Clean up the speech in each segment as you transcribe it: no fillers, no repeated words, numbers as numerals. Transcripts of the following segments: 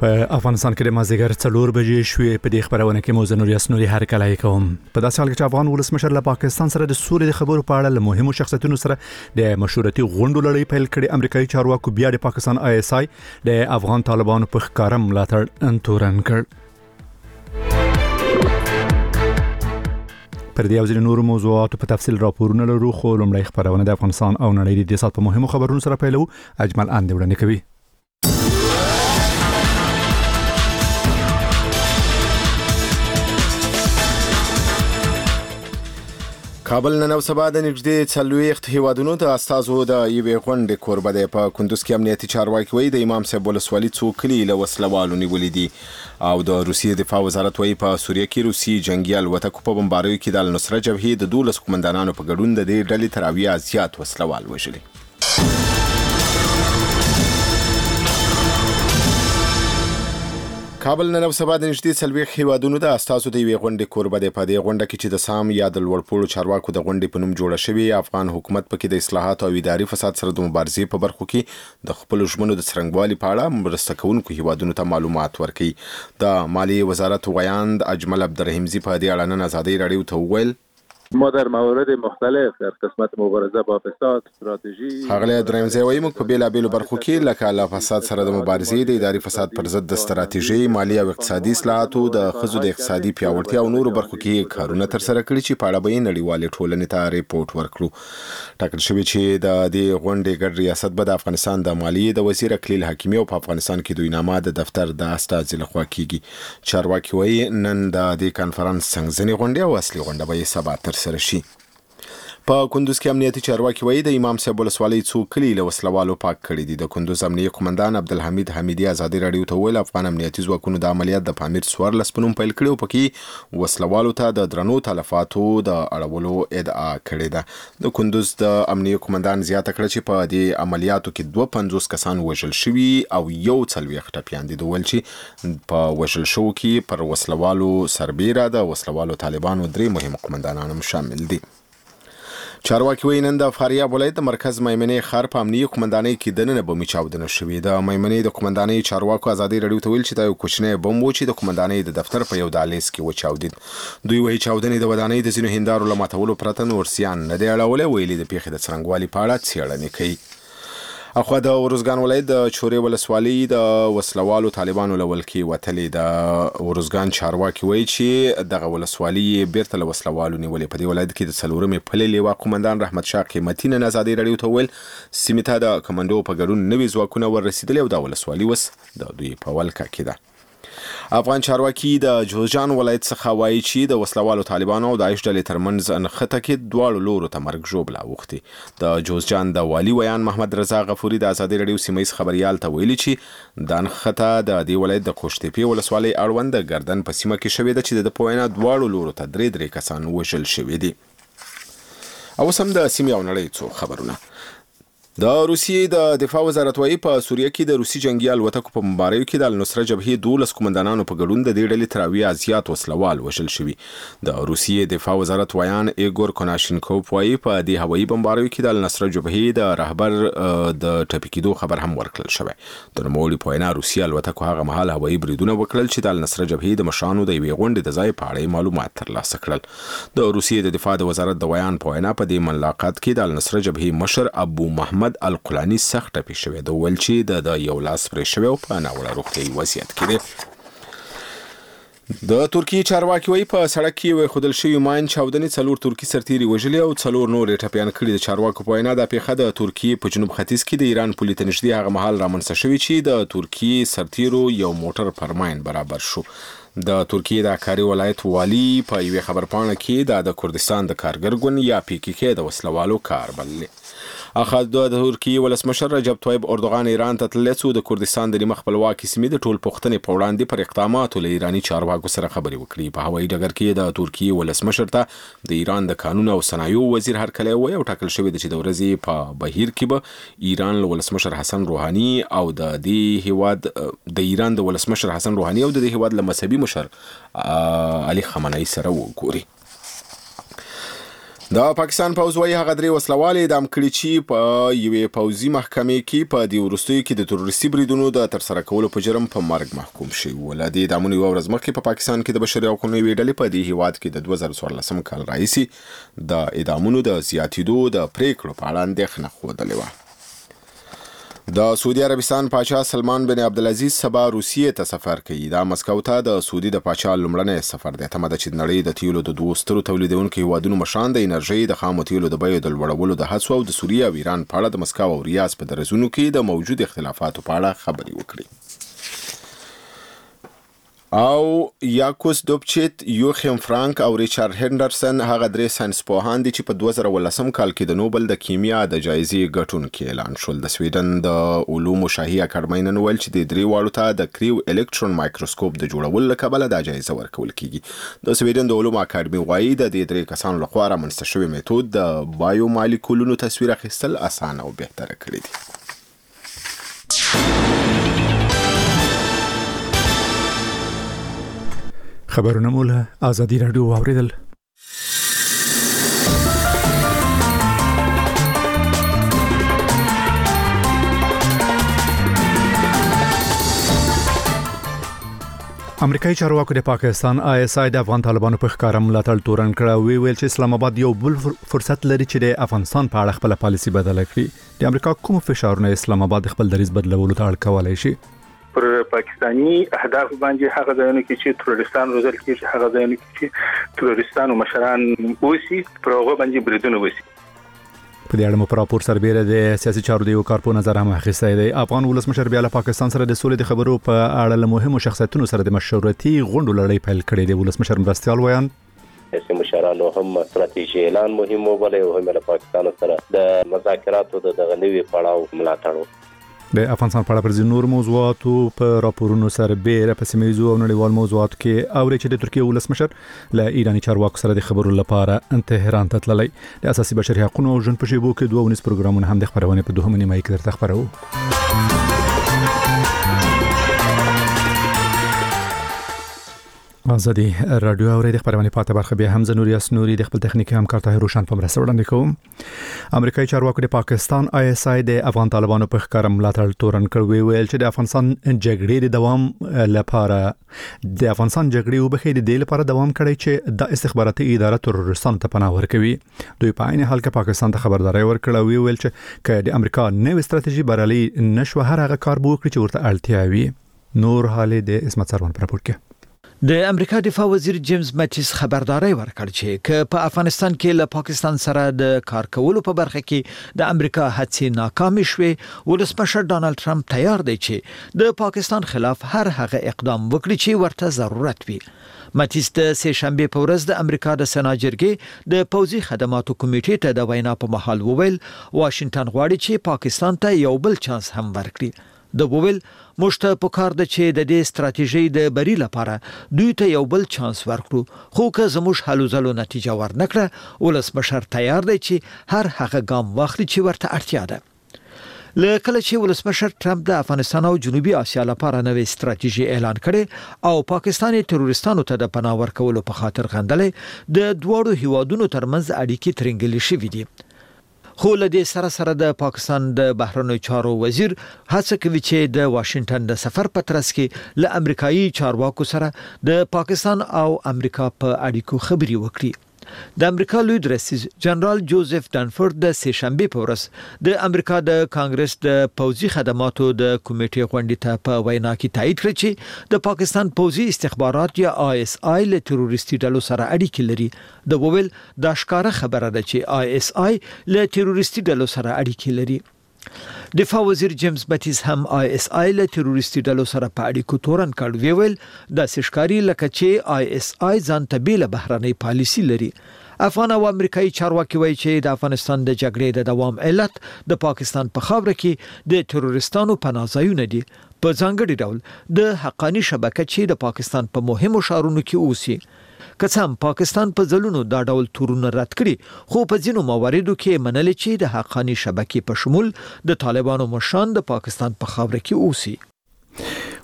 په افغانستان کې د مازدیګر 4 بجې شوې. په دې خبرونه کې موزه نور یاسنوري هر کله کوم. په داسې حال کې چې افغان ولسمشر له پاکستان سره د سولې د خبرو په اړه له مهمو شخصیتونو سره د مشورتي غونډو لړۍ پیل کړې. امریکایي چارواکو بیا د پاکستان ISI د افغان طالبانو په ښکاره ملاتړ تورن کړ. پر دې او ځینې نورو موضوعاتو په تفصیل راپورونه لرو، خو لومړی خبرونه د افغانستان او نړۍ د دې سات په مهمو خبرونو سره پیلو. اجمل اند وړاندې کوي. کابل نن او سبا د نږدې 40 هیوادونو د استازو د یوې غونډې کوربه دی. په کندوز کې امنیتي چارواکي وایي د امام صاحب ولسوالي څو کلي له وسلوالو نیولې دي، او د روسیې دفاع وزارت وایي په سوریه کې روسي جنگي الوتکو په بمباریو کې د النصره جبهې د 12 قومندانانو په ګډون د دې ډلې تر 80 زیات وسلوال وژلي. کابل نن او سبا د نږدې 40 هیوادونو د استازو د یوې غونډې کوربه دی. په دې غونډه کې چې د سام یا د لوړپوړو چارواکو د غونډې په نوم جوړه شوې، افغان حکومت پکې د اصلاحات او اداري فساد سره د مبارزې په برخو کې د خپل ژمنو د څرنګوالي په اړه مرسته کوونکو هیوادونو ته معلومات ورکړي. د مالیې وزارت ویاند اجمل عبدالرحیمزی په دې اړه نن ازادي رادیو ته وویل ما در موارد مختلف در قسمت مبارزه با فساد استراتژی هغه درېمځي وایي موږ په بیلابېلو برخو کې لکه له فساد سره د مبارزې، د اداري فساد پر ضد د استراتیژي، مالی او اقتصادي اصلاحاتو، د ښځو د اقتصادي پیاوړتیا او نورو برخو کې کارونه تر سره کړي چې په اړه به نړیوالې ټولنې ته ریپورت ورکړو. ټاکل شوی چې د دې غونډې ګډ ریاست به د افغانستان د مالیې د وزیر اکلیل حکیمي او په افغانستان کې دوی نامه د دفتر د استازي لخوا کیږي. چارواکي وایي نن د دې کانفرنس څنګه غونډه او اصلي غونډه به سبا تر سره شي. په کندوز کې امنیتي چارواکي وایي د امام صاحب ولسوالۍ څو کلي له وسلوالو پاک کړي دي. د کندوز امنیتي قومندان عبدالحمید حمیدي ازادي رادیو ته ویل افغان امنیتي ځواکونو د عملیات د پامیر 14 په نوم پیل کړي او پکې وسلوالو ته د درنو تلفاتو د اړولو ادعا کړې ده. د کندوز د امنیتي قومندان زیاته کړه چې په دې عملیاتو کې 52 کسان وژل شوي او 41 ټپیان دي. د ویل چې په وژل شو کې پر وسلوالو سربیره د وسلوالو طالبانو 3 مهم قومندانان هم شامل دي. چارواکي وایي نن د فاریاب ولایت د مرکز میمنې ښار په امنیتي قومندانۍ کې دننه بمي چاودنه شوې. د میمنې د قومندانۍ چارواکو ازادي رادیو ته ویل چې دا یو کوچنی بم و چې د قومندانۍ د دفتر په یو دهلیز کې وچاودید. دوی وایي چاودنې د ودانۍ د ځینو هندارو له ماتولو پرته نور سیان نه دی اړولی. ویلي د پیښې د څرنګوالي په اړه څېړنې کوي. اخوا د ورزګان ولایت د چورې ولسوالۍ د وسلوالو طالبانو له ولکې وتلې. د ورزګان چارواکي وایي چې دغه ولسوالۍ بیرته له وسلوالو نیولې. په دې ولایت کې د 4مې پلې لیوا قومندان رحمت شاه قیمتي نن ازادي رادیو ته ویل سیمې ته د کمانډو په ګډون نوي ځواکونه ورسېدلي او د ولسوالۍ وس د دوی په ولکه کې ده. افغان چارواکي د جوزجان ولایت څخه وایي چې د وسلوالو طالبانو او داعش ډلې ترمنځ نښته کې دواړو لورو ته مرګ ژوبله اوښتې. د جوزجان د والي ویان محمد رضا غفوري د ازادي رادیو سیمه‌یز خبریال ته ویلي چې دا نښته د دې ولایت د کوشتېپې ولسوالۍ اړوند د ګردن په سیمه کې شوې ده چې د په وینا دواړو لورو ته 3 کسان وژل شوي دي. او سم د سیمې او نړۍ څو خبرونه. د روسیې د دفاع وزارت وایي په سوریه کې د روسي جنگي الوتکو په بمباریو کې د النصره جبهې 12 قومندانانو په ګډون د دې ډلې تر 80 زیات وسلوال وژل شوي. د روسیې دفاع وزارت ویان ایګور کوناشینکوف وایي په دې هوایي بمباریو کې د النصره جبهې د رهبر د ټپي کېدو خبر هم ورکړل شوی. د نوموړي په وینا روسي الوتکو هغه مهال هوایي بریدونه وکړل چې د النصره جبهې د مشرانو د یوې غونډې د ځای په اړه معلومات ترلاسه کړل. د روسیې د دفاع د وزارت د ویان په وینا په دې ملاقات کې د النصره جبهې مشر ابو محمد القلانی سخت ټپي شوی. د ول چې د یو لاس پرې شوی او په ناوړه روغتیایي وضعیت کې دی. د ترکیې چارواکي وایي په سړک کې یو خودل شوی ماین چاودنې 4 ترکي سرتیري وژلي او 4 نور ټپیان کړي. د چارواکو په وینا د پیښه د ترکیې په جنوب ختیځ کې د ایران پولې ته نږدې هغه مهال رامنځته شوی چې د ترکیې سرتیرو یو موټر پر ماین برابر شو. د ترکیې د کاری ولایت والی په یوه خبرپاڼه کې د کردستان د کارګر ګوند یا PKK د وسلوالو کار بللی. اخر د ترکیې ولسمشر رجب طیب اردوغان ایران ته تللی څو د کردستان د نیمه خپلواکۍ سیمې د ټول پوښتنې په وړاندې پر اقداماتو له ایراني چارواکو سره خبرې وکړي. په هوایي ډګر کې د ترکیې ولسمشر ته د ایران د قانون او صنایعو وزیر هرکلی وایي او ټاکل شوی دی چې د ورځې په بهیر کې به ایران له ولسمشر حسن روحاني او د دې هیواد د ایران د ولسمشر حسن روحاني او د دې هیواد له مذهبي مشر علي خامنه‌ای سره وګوري. د پاکستان پوځ وايي هغه درې وسلوال اعدام کړي چې په یوې پوځي محکمې کې په دې وروستیو کې د تروریستي بریدونو د ترسره کولو په جرم په مرګ محکوم شوي وو. له دې اعدامونو یوه ورځ مخکې په پاکستان کې د بشري حقوقو یوې ډلې په دې هیواد کې د 2014 کال راهیسې د اعدامونو د زیاتېدو د پریکړو په اړه اندېښنه ښودلې وه. د سعودي عربستان پاچا سلمان بن عبدالعزیز سبا روسیې ته سفر کوي. دا مسکو ته د سعودي د پاچا لومړنی سفر دی. تمه ده چې د نړۍ د تیلو د دوو سترو تولیدونکو هیوادونو مشران د انرژۍ د خامو تیلو د بیو د لوړولو د هڅو او د سوریه او ایران په اړه د مسکو او ریاض په درزونو کې د موجود اختلافاتو په اړه خبرې وکړي. او یاکوس دوبچیت، یوخیم فرانک او ریچارډ هندرسن هغه درې ساینسپوهان دي چې په 2018 کال کې د نوبل د کیمیا د جایزې ګټونکي اعلان شول. د سویډن د علومو شاهي اکاډمۍ نن ویل چې د درې واړو ته د کریو الکترون مایکروسکوپ د جوړولو له کبله دا جایزه ورکول کیږي. د سویډن د علومو اکاډمۍ وايي د دې درې کسانو لخوا رامنځته شوی میتود د بایو مالیکولونو تصویر اخیستل اسانه او بهتره کړی دي. خبرونه مو له آزادي راډیو واوریدل. امریکایي چارواکو د پاکستان ISI د افغان طالبانو په ښکارا ملاتړ تورن کړ. ویل چې اسلام آباد یو بل فرصت لري چې د افغانستان په اړه خپل پالیسي بدل کړي. د امریکا کوم فشارونه اسلام آباد خپل دریځ بدلولو ته اړ کولای شي؟ پر پاکستانی اهداف باندې هغه ځایونه کې چې تروریستان روزل کېږي، هغه ځایونه کې چې تروریستانو مشران اوسي، پر هغه باندې بریدونه وشي. په دې اړه مو پر راپور سربېره د سیاسي چارو د یو کارپو نظر هم اخیستی دی. افغان ولسمشر بیا له پاکستان سره د سولې د خبرو په اړه له مهمو شخصیتونو سره د مشورتي غونډو لړۍ پیل کړې دی. ولسمشر مرستیال ویان سیاسي مشرانو هم ستراتیژي اعلان مهم وبلې او هم له پاکستان سره د مذاکراتو د غنوي پړاو ملاتړ. د افغانستان په اړه پر نور موضوعاتو په راپورونو سربېره په سیمه او نړیوال موضوعاتو کې او چې د ترکیه ولسمشر له ایرانی چارواکو سره د خبرو لپاره تهران ته تللی. د اساسي بشري حقوقو او ژوند په شیبو کې 2 ونیس پروګرامونه هم د خبرونه په 2 نیمه کې درته خبرو. آزادي رادیو اورید خبرونه پاتې برخه به حمزه نوري اسنوري د خپل تخنیکی همکار طاهر روشن په مرسته وړاندې کوم. امریکایي چارواکو د پاکستان ISI د افغان طالبانو په ښکارا ملاتړ تورن کړ. ویل چې د افغانستان جګړې د دوام لپاره د افغانستان جګړې وبخې د دې لپاره دوام کړی چې د استخباراتي اداره تروریستانو ته پناه ورکوي. دوی په عین حال کې پاکستان ته خبرداري ورکړه. ویل چې که د امریکا نوې ستراتیژي برالي نشو هر هغه کار به وکړي چې ورته اړتیا وي. نور حالې د اسمت سروان پر راپور کې. د امریکا دفاع وزیر جیمز ماتیس خبرداري ورکړ چې په افغانستان کې له پاکستان سره د کار کولو په برخه کې د امریکا هڅې ناکامې شوې. ولسمشر ډانلډ ټرمپ تیار دی چې د پاکستان خلاف هر هغه اقدام وکړي چې ورته ضرورت وي. ماتیس د سه شنبه په ورځ د امریکا د سنا جرګې د پوځي خدماتو کمیټې ته د وینا په محل وویل واشنگټن غواړي چې پاکستان ته یو بل چانس هم ورکړي. د وویل مشته په کار د چې د دې ستراتیژي د بری لپاره دوی ته یو بل چانس ورکړو، خو که زموږ حلو ځلو نتیجه ورنکړه ولسمشر تیار دی چې هر هغه ګام واخلي چې ورته اړتیا ده. لکه چې ولسمشر ټرمپ د افغانستان او جنوبي اسیا لپاره نوې ستراتیژي اعلان کړي او پاکستاني تروریستانو ته د پناه ورکولو په خاطر غندلې د دوړو هیوادونو ترمنځ اړیکې ترنګلې شوې دي. خو له دې سره د پاکستان د بهرنیو چارو وزیر هڅه کوي چې د واشنگټن د سفر په ترڅ کې له امریکایي چارواکو سره د پاکستان او امریکا په اړیکو خبري وکړي. د امریکا لوی درسیز جنرال جوزف دانفورد د سه شنبه په ورځ د امریکا د کانګرس د پوځي خدماتو د کمیټې غونډې ته په وینا کې تایید کړ چې د پاکستان پوځي استخبارات یا ISI له تروریستي ډلو سره اړیکې لري. د وویل دا ښکاره خبره ده چې ISI له تروریستي ډلو سره اړیکې لري. دفاع وزیر جیمز ماتیس هم ISI له تروریستي ډلو سره په اړیکو تورن کړ. ویل د سشکاري لکه چې ISI ځان ته بیل بهرنۍ پالیسي لري. افغان او امریکایي چارواکي وایي چې د افغانستان د جګړې د دوام علت د پاکستان په خاوره کې د تروریستانو پناهځایونه دي، په ځانګړي ډول د حقانی شبکه چې د پاکستان په مهمو ښارونو کې اوسي. کڅم پاکستان په ځلونو دا ډول تورونه رد کړي، خو په ځینو مواردو کې منل چې د حقانی شبکې په شمول د طالبانو مشران د پاکستان په خاوره کې اوسي.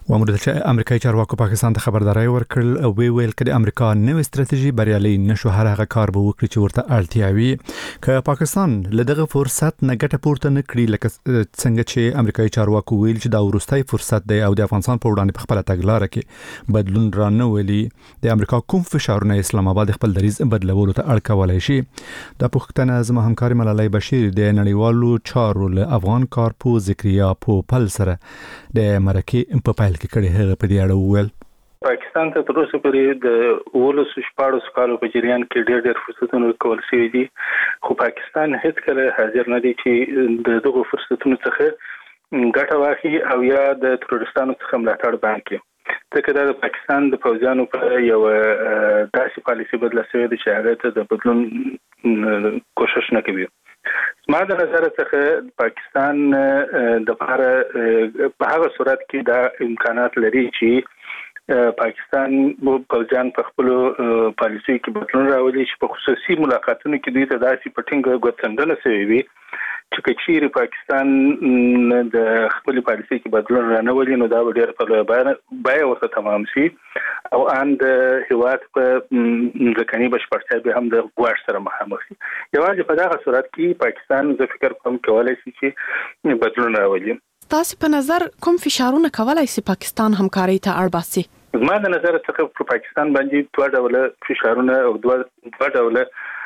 وامر چې امریکایي چارواکو پاکستان ته خبرداري ورکړل او ویل کړي امریکا نوې ستراتیژي بریالي نشو هر هغه کار به وکړي چې ورته اړتیا وي که پاکستان له دغه فرصت نه ګټه پورته نه کړي لکه څنګه چې امریکایي چارواکو ویل چې دا ورستای فرصت دی او د افغانستان په وړاندې په خپل تګلارې کې بدلون را نه ولي د امریکا کوم فشارونه اسلام آباد خپل دریز بدلولو ته اړ کولای شي د پښتنه زما همکاري ملالۍ بشیر د نړیوالو چارو له افغان کارپو ذکریا پوپل سره د مرکه په پایل کې کړي هغه په دې اړه وویل پاکستان ته تر اوسه پورې د 14 کالو په جریان کې ډېر فرصتونه کول شوي دي خو پاکستان هیڅ کله حاضر نه دی چې دغه فرصتونو څخه ګټه واخلي او یا د تروریستانو څخه ملاتړ وکړي ځکه دا د پاکستان د فوجانو په یو داسې پالیسي بدله شوې ده چې هغه ته د بدلون کوشش نه کوي ما د نظر څخه پاکستان د لپاره په هغه صورت کې دا امکانات لري چې پاکستان پوجان په خپل پالیسي کې بدلون راولي چې په خصوصي ملاقاتونو کې دوی ته داسې پټینګ غوښتنه شوی وي چې کچېری پاکستان د خپل پالیسي کې بدلون رانهولي نو دا ډېر په بای ورته تمام شي او اند هیواد په ځکهني بشپړتیا به هم د غواړ سره مخامخ شي یوازې په دغه صورت کې پاکستان زه فکر کوم کولای شي چې بدلون راولي تاسو په نظر کوم فشارونه کولای شي پاکستان همکاري ته اړ باسي زما د نظر څخه په پاکستان باندې دوه ډول فشارونه او دوه ډول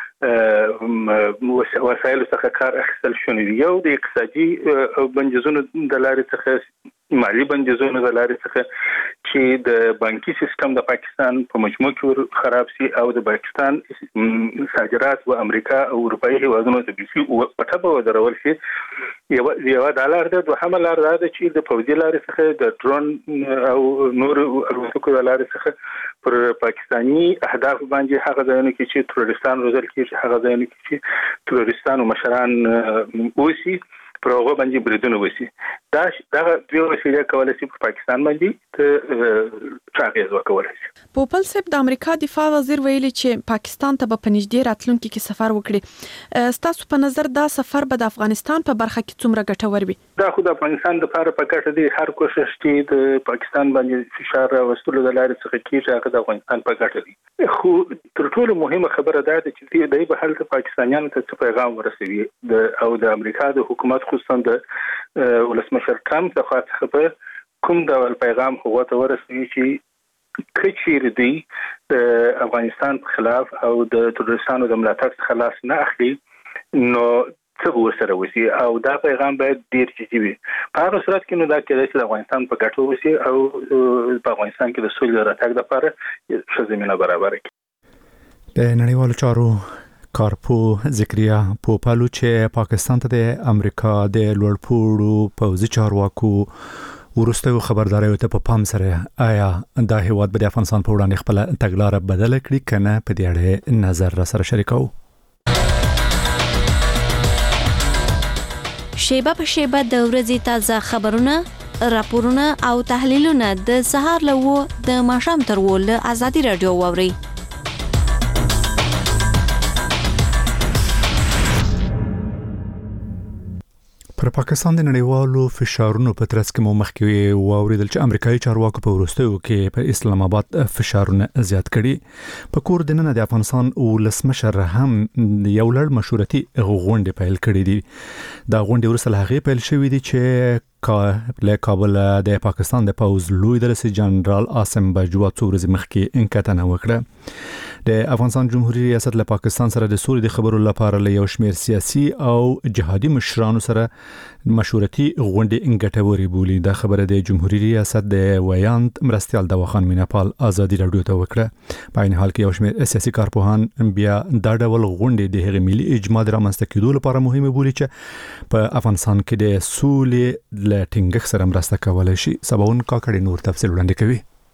وسایل څخه کار اخیستل شوی دی یو د اقتصادي بندیزونو د لارې څخه مالی بندیزونو د لارې څخه چې د بانکي سیستم د پاکستان په مجموع کې خراب شي او د پاکستان صادرات و امریکا او اروپאי هیوادونو ته بيسي او پټه ودرول شي یو ډالر د دوه لار د چې د فوجي لارې څخه د ډرون او نور الوتکو د لارې څخه پر پاکستانی اهداف باندې هغه ځایونه کې چې تروریستان روزل کېږي هغه ځایونه کې چې تروریستانو مشران اوسي پر هغه باندې بریدونه وشي دا دوه وسیله کولای شي په پاکستان باندې ته چاغیز وکولای شي پوپل صاحب د امریکا دفاع وزیر ویلي چې پاکستان ته په نږدې راتلونکي کې سفر وکړي ستاسو په نظر دا سفر به د افغانستان په برخه کې څومره ګټور وي دا خو د افغانستان لپاره په ګټه دی هر کوشش چې د پاکستان باندې فشار راوستلو د لارې څخه کیږي هغه د افغانستان په ګټه دی خو تر ټولو مهمه خبره ده چې دوی به هلته پاکستانیانو ته څه پیغام ورسوي او د امریکا د حکومت خصوصا د ولسمشر ټرمپ څخه کوم ډول پیغام هغه ته ورسوي چې کچېر دی د افغانستان په خلاف او د تروریستانو د ملاتړ څخه لاس نه اخلي نو څه ورسره وسی او دا پیغام باید ډیر جدي وي په هغه صورت کې نو دا کېدای شي د افغانستان په ګټه وسی او په افغانستان کې د سولې راتګ لپاره ښه زمينه برابر کړي د نړیوالو چارو کارپو ذکریا پوپالو چې پاکستان ته د امریکا د لوړپوړو پوځي چارواکو ورسته خبرداري ته په پام سره آیا دا هیواد به د افغانستان په وړاندې خپل تګلارې بدل کړي کنه په دې اړه نظر را سره شریکو شیبه په شیبه د ورځې تازه خبرونه راپورونه او تحلیلونه د سهار له د ماښام تر ول ازادي رادیو ووري پر پاکستان د نړیوالو فشارونو په ترڅ کې مو مخکې واوریدل چې امریکایي چارواکو په وروستیو کې په اسلام آباد فشارونه زیات کړي په کور دننه د افغانستان ولسمشر هم یو لړ مشورتي غونډې پیل کړې دي دا غونډې ورسره هغه پیل شوې دي چې له کابل د پاکستان د پوز لوی درسي جنرال عاصم بجوا څو ورځې مخکې انکټنه وکړه د افغانستان جمهوریت ریاست له پاکستان سره د سولې د خبرو لپاره له یو شمېر سیاسي او جهادي مشرانو سره مشورتي غونډې انګټوري بولی دا خبره د جمهوریت ریاست د ویاند مرستيال دواخان میناپال ازادي رادیو ته وکړه په این حال کې یو شمېر سیاسي کارپوهان بیا دا ډول غونډې د هغې ملي اجماع رامنځته کېدو لپاره مهمه بولي چې په افغانستان کې د سولې له ټینګښت سره مرسته کولای شي سباون کاکړي نور تفصیل وړاندې کوي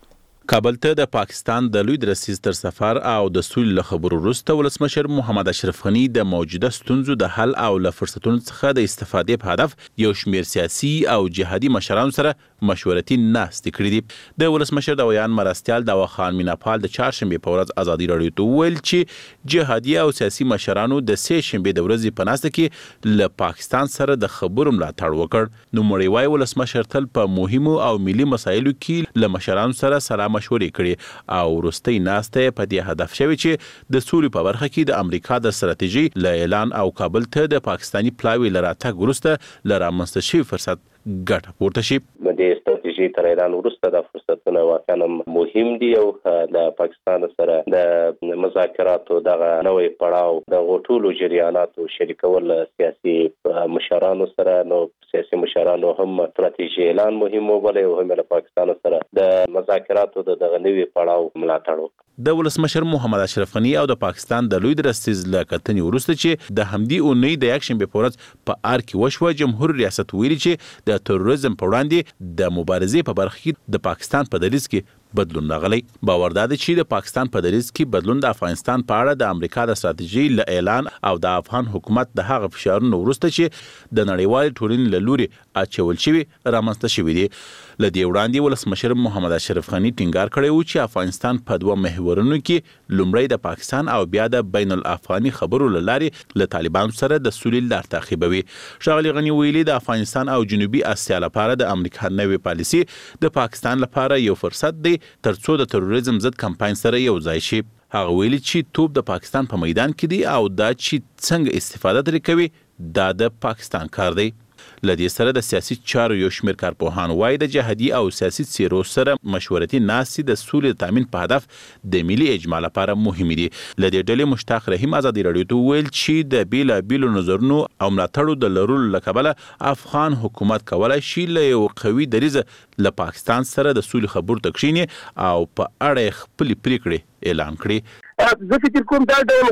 کابل ته د پاکستان د لوی درسیز تر سفر او د سولې له خبرو وروسته ولسمشر محمد اشرف غني د موجوده ستونزو د حل او له فرصتونو څخه د استفادې په هدف یو شمېر سیاسي او جهادي مشرانو سره مشورتي ناستې کړې دي. د ولسمشر د ویان مرستیال داوا خان میناپال د چهارشنبې په ورځ ازادي راډیو ته وویل چې جهادي او سیاسي مشرانو د سې شنبې د ورځې په ناسته کې له پاکستان سره د خبرو ملاتړ وکړ. نو مړی وای ولسمشر تل په مهمو او ملي مسایلو کې له مشرانو سره مشورې کړي او وروستۍ ناسته په دې هدف شوی چې د سولې په برخه کې د امریکا د ستراتیژي له اعلان او کابل ته د پاکستانی پلاوی لراتګ وروسته لرامنځته شوی فرصت ګټه پورته شي. د ستراتیژي تر اعلان وروسته د فرصتونو واقعا مهم دي او د پاکستان سره د مذاکراتو دغه نوې پړاو د غوټولو جریاناتو شریکول سیاسي مشرانو سره نو سیاسي مشرانو هم ستراتیژي اعلان مهم وبلې او هم له پاکستان سره د مذاکراتو دغه نوې پړاو ملاتړ وکړ. د ولسمشر محمد اشرف غني او د پاکستان د لوی درسیز له کتنې وروسته چې د همدې اونۍ د یکشنبې په ورځ په ار کې وشوه، جمهور ریاست ویلي چې د تروریزم په وړاندې د مبارزې په برخه کې د پاکستان په دریځ کې بدلون راغلی. باور دا دی چې د پاکستان په دریځ کې بدلون د افغانستان په اړه د امریکا د ستراتیژي له اعلان او د افغان حکومت د هغه فشارونو وروسته چې د نړیوال ټولنې له لوري اچول شوی رامنځته شوی دی. له دې وړاندې ولسمشر محمد اشرف غني ټینګار کړی و چې افغانستان په دوه محورونو کې لومړی د پاکستان او بیا د بین الافغاني خبرو له لارې له طالبانو سره د سولې لار تعقیبوي. ښاغلي غني ویلي د افغانستان او جنوبي اسیا لپاره د امریکا نوې پالیسي د پاکستان لپاره یو فرصت دی ترڅو د تروریزم ضد کمپاین سره یو ځای شي. هغه ویلي چې توپ د پاکستان په میدان کې دی او دا چې څنګه استفاده ترې کوي دا د پاکستان کار دی. لدې سره د سیاسي چارو یو شمېر کارپوهان وایي د جهادي او سیاسي څیرو سره مشورتي ناستې د سولې تامین په هدف د ملي اجماع لپاره مهمې دي. لدې ډلې مشتاق رحیم ازادي راډیو ته وویل چې د بیلابیلو نظرونو او ملاتړو د لرلو له کبله افغان حکومت کولی شي له یو قوي دریځه له پاکستان سره د سولې خبرو ته کښیني او په اړه خپلې پریکړې اعلان کړي. زه فکر کوم دا ډول